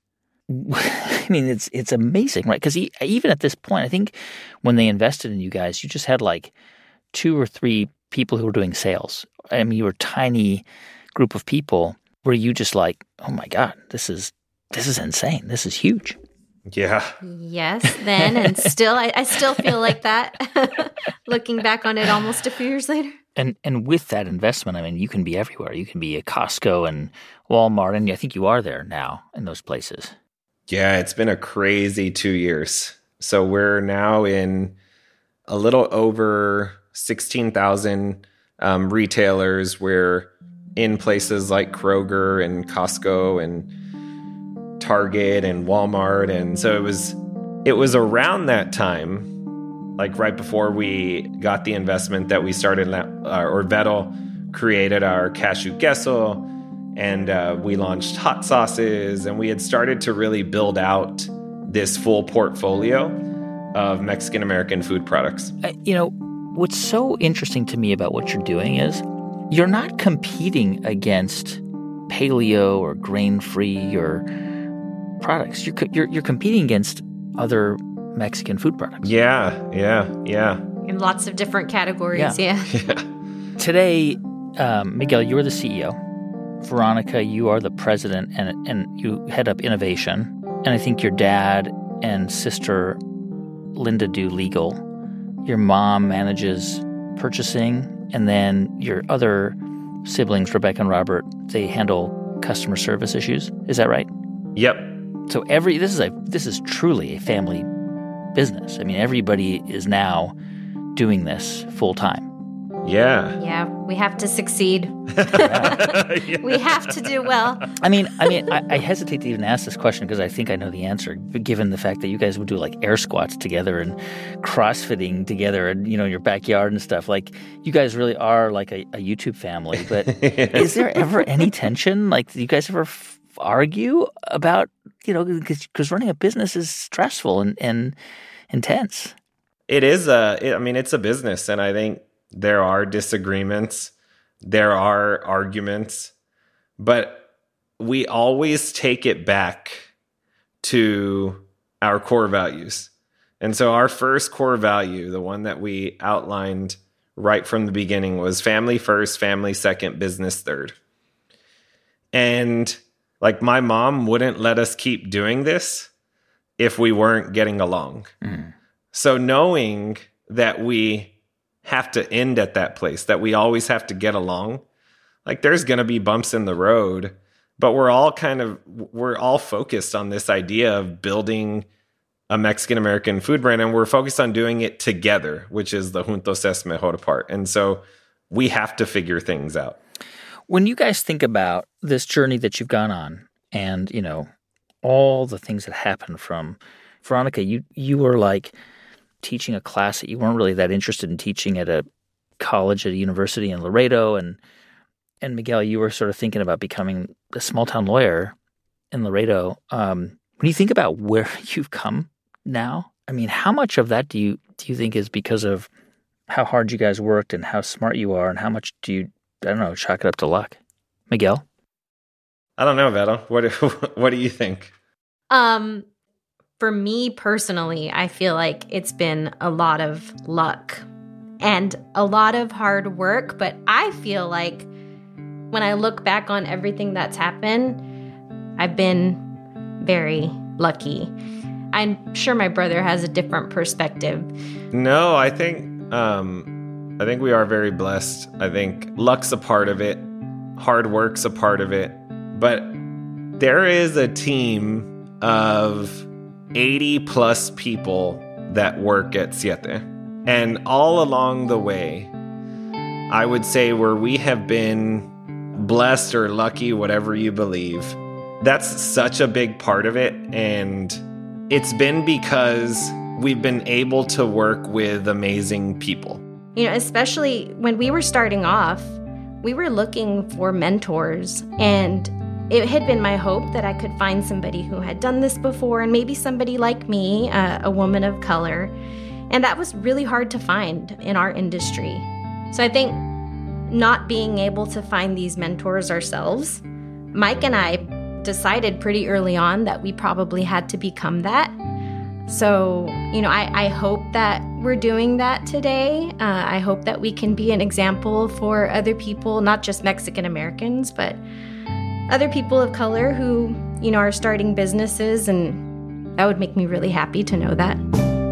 I mean, it's amazing, right? Because even at this point, I think when they invested in you guys, you just had 2 or 3 people who were doing sales. I mean, you were a tiny group of people. Were you just like, oh my God, this is insane. This is huge. Yeah. Yes, then, and still, I still feel like that, looking back on it almost a few years later. And with that investment, I mean, you can be everywhere. You can be at Costco and Walmart, and I think you are there now in those places. Yeah, it's been a crazy 2 years. So we're now in a little over 16,000 retailers. We're in places like Kroger and Costco and Target and Walmart. And so it was around that time, right before we got the investment, that we started, or Vettel created our cashew queso, and we launched hot sauces, and we had started to really build out this full portfolio of Mexican-American food products. What's so interesting to me about what you're doing is you're not competing against paleo or grain-free or products. You're competing against other Mexican food products. Yeah. In lots of different categories, yeah. Today, Miguel, you're the CEO. Veronica, you are the president, and you head up innovation. And I think your dad and sister, Linda, do legal. Your mom manages purchasing, and then your other siblings, Rebecca and Robert, they handle customer service issues. Is that right? Yep. So this is truly a family business. I mean, everybody is now doing this full time. Yeah, we have to succeed. We have to do well. I mean, I hesitate to even ask this question because I think I know the answer, given the fact that you guys would do air squats together and CrossFitting together and, in your backyard and stuff. You guys really are a YouTube family. But is there ever any tension? Do you guys ever argue about, because running a business is stressful and intense? It is it's a business, and I think there are disagreements, there are arguments, but we always take it back to our core values. And so our first core value, the one that we outlined right from the beginning, was family first, family second, business third. And my mom wouldn't let us keep doing this if we weren't getting along. So knowing that we have to end at that place, that we always have to get along, like there's going to be bumps in the road, but we're all focused on this idea of building a Mexican-American food brand, and we're focused on doing it together, which is the Juntos es Mejor part. And so we have to figure things out. When you guys think about this journey that you've gone on and, you know, all the things that happened from Veronica, you were like teaching a class that you weren't really that interested in teaching at a college, at a university in Laredo. And Miguel, you were sort of thinking about becoming a small-town lawyer in Laredo. When you think about where you've come now, I mean, how much of that do you think is because of how hard you guys worked and how smart you are, and how much do you, I don't know, chalk it up to luck? Miguel? I don't know, Beto. What do you think? For me personally, I feel like it's been a lot of luck and a lot of hard work, but I feel like when I look back on everything that's happened, I've been very lucky. I'm sure my brother has a different perspective. No, I think we are very blessed. I think luck's a part of it. Hard work's a part of it. But there is a team of 80 plus people that work at Siete. And all along the way, I would say where we have been blessed or lucky, whatever you believe, that's such a big part of it. And it's been because we've been able to work with amazing people. You know, especially when we were starting off, we were looking for mentors, and it had been my hope that I could find somebody who had done this before, and maybe somebody like me, a woman of color. And that was really hard to find in our industry. So I think not being able to find these mentors ourselves, Mike and I decided pretty early on that we probably had to become that. So, you know, I hope that we're doing that today. I hope that we can be an example for other people, not just Mexican Americans, but other people of color who, you know, are starting businesses, and that would make me really happy to know that.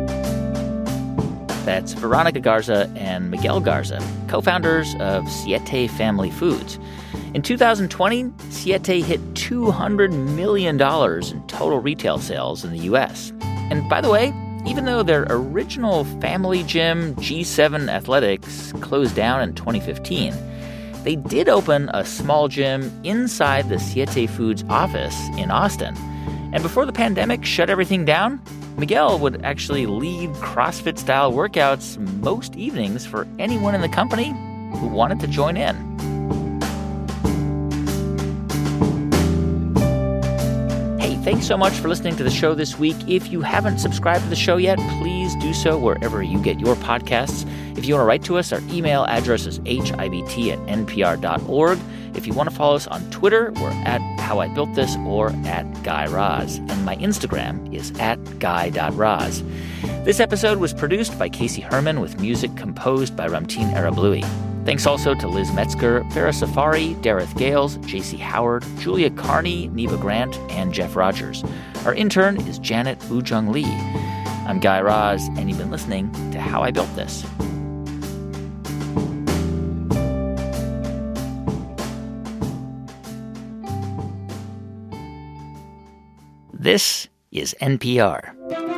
That's Veronica Garza and Miguel Garza, co-founders of Siete Family Foods. In 2020, Siete hit $200 million in total retail sales in the U.S. And by the way, even though their original family gym, G7 Athletics, closed down in 2015, they did open a small gym inside the Siete Foods office in Austin. And before the pandemic shut everything down, Miguel would actually lead CrossFit-style workouts most evenings for anyone in the company who wanted to join in. Hey, thanks so much for listening to the show this week. If you haven't subscribed to the show yet, please do so wherever you get your podcasts. If you want to write to us, our email address is hibt@npr.org. If you want to follow us on Twitter, we're at How I Built This or at Guy Raz. And my Instagram is at guy.raz. This episode was produced by Casey Herman with music composed by Ramtin Arablouei. Thanks also to Liz Metzger, Farah Safari, Dareth Gales, J.C. Howard, Julia Carney, Neva Grant, and Jeff Rogers. Our intern is Janet Woo-Jung Lee. I'm Guy Raz, and you've been listening to How I Built This. This is NPR.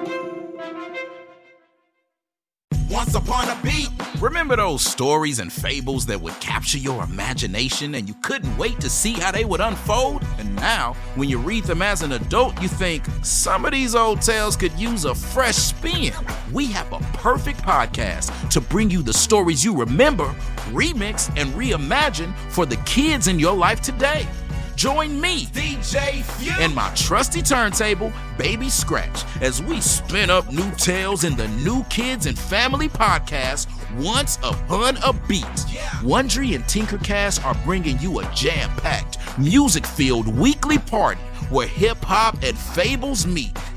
Once upon a beat. Remember those stories and fables that would capture your imagination and you couldn't wait to see how they would unfold? And now, when you read them as an adult, you think, some of these old tales could use a fresh spin. We have a perfect podcast to bring you the stories you remember, remix, and reimagine for the kids in your life today. Join me, DJ Few, and my trusty turntable, Baby Scratch, as we spin up new tales in the New Kids and Family podcast, Once Upon a Beat. Wondery and Tinkercast are bringing you a jam-packed, music-filled weekly party where hip-hop and fables meet.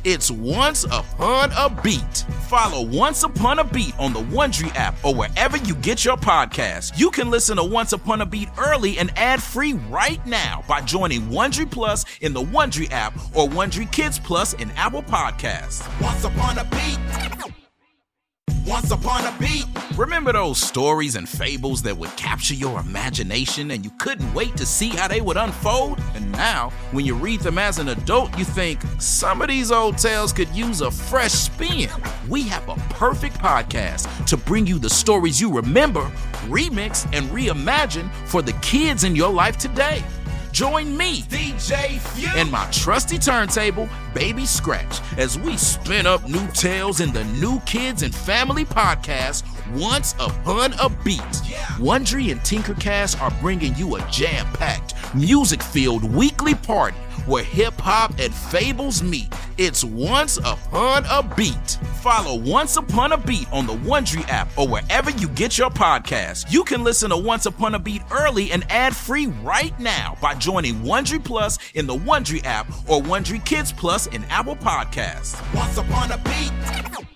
It's Once Upon a Beat. Follow Once Upon a Beat on the Wondery app or wherever you get your podcasts. You can listen to Once Upon a Beat early and ad-free right now by joining Wondery Plus in the Wondery app or Wondery Kids Plus in Apple Podcasts. Once upon a beat. Once upon a beat. Remember those stories and fables that would capture your imagination and you couldn't wait to see how they would unfold? And now, when you read them as an adult, you think, some of these old tales could use a fresh spin. We have a perfect podcast to bring you the stories you remember, remix, and reimagine for the kids in your life today. Join me, DJ Few, and my trusty turntable, Baby Scratch, as we spin up new tales in the New Kids and Family podcast, Once Upon a Beat. Wondery and Tinkercast are bringing you a jam-packed, music-filled weekly party where hip-hop and fables meet. It's Once Upon a Beat. Follow Once Upon a Beat on the Wondery app or wherever you get your podcasts. You can listen to Once Upon a Beat early and ad-free right now by joining Wondery Plus in the Wondery app or Wondery Kids Plus in Apple Podcasts. Once upon a beat.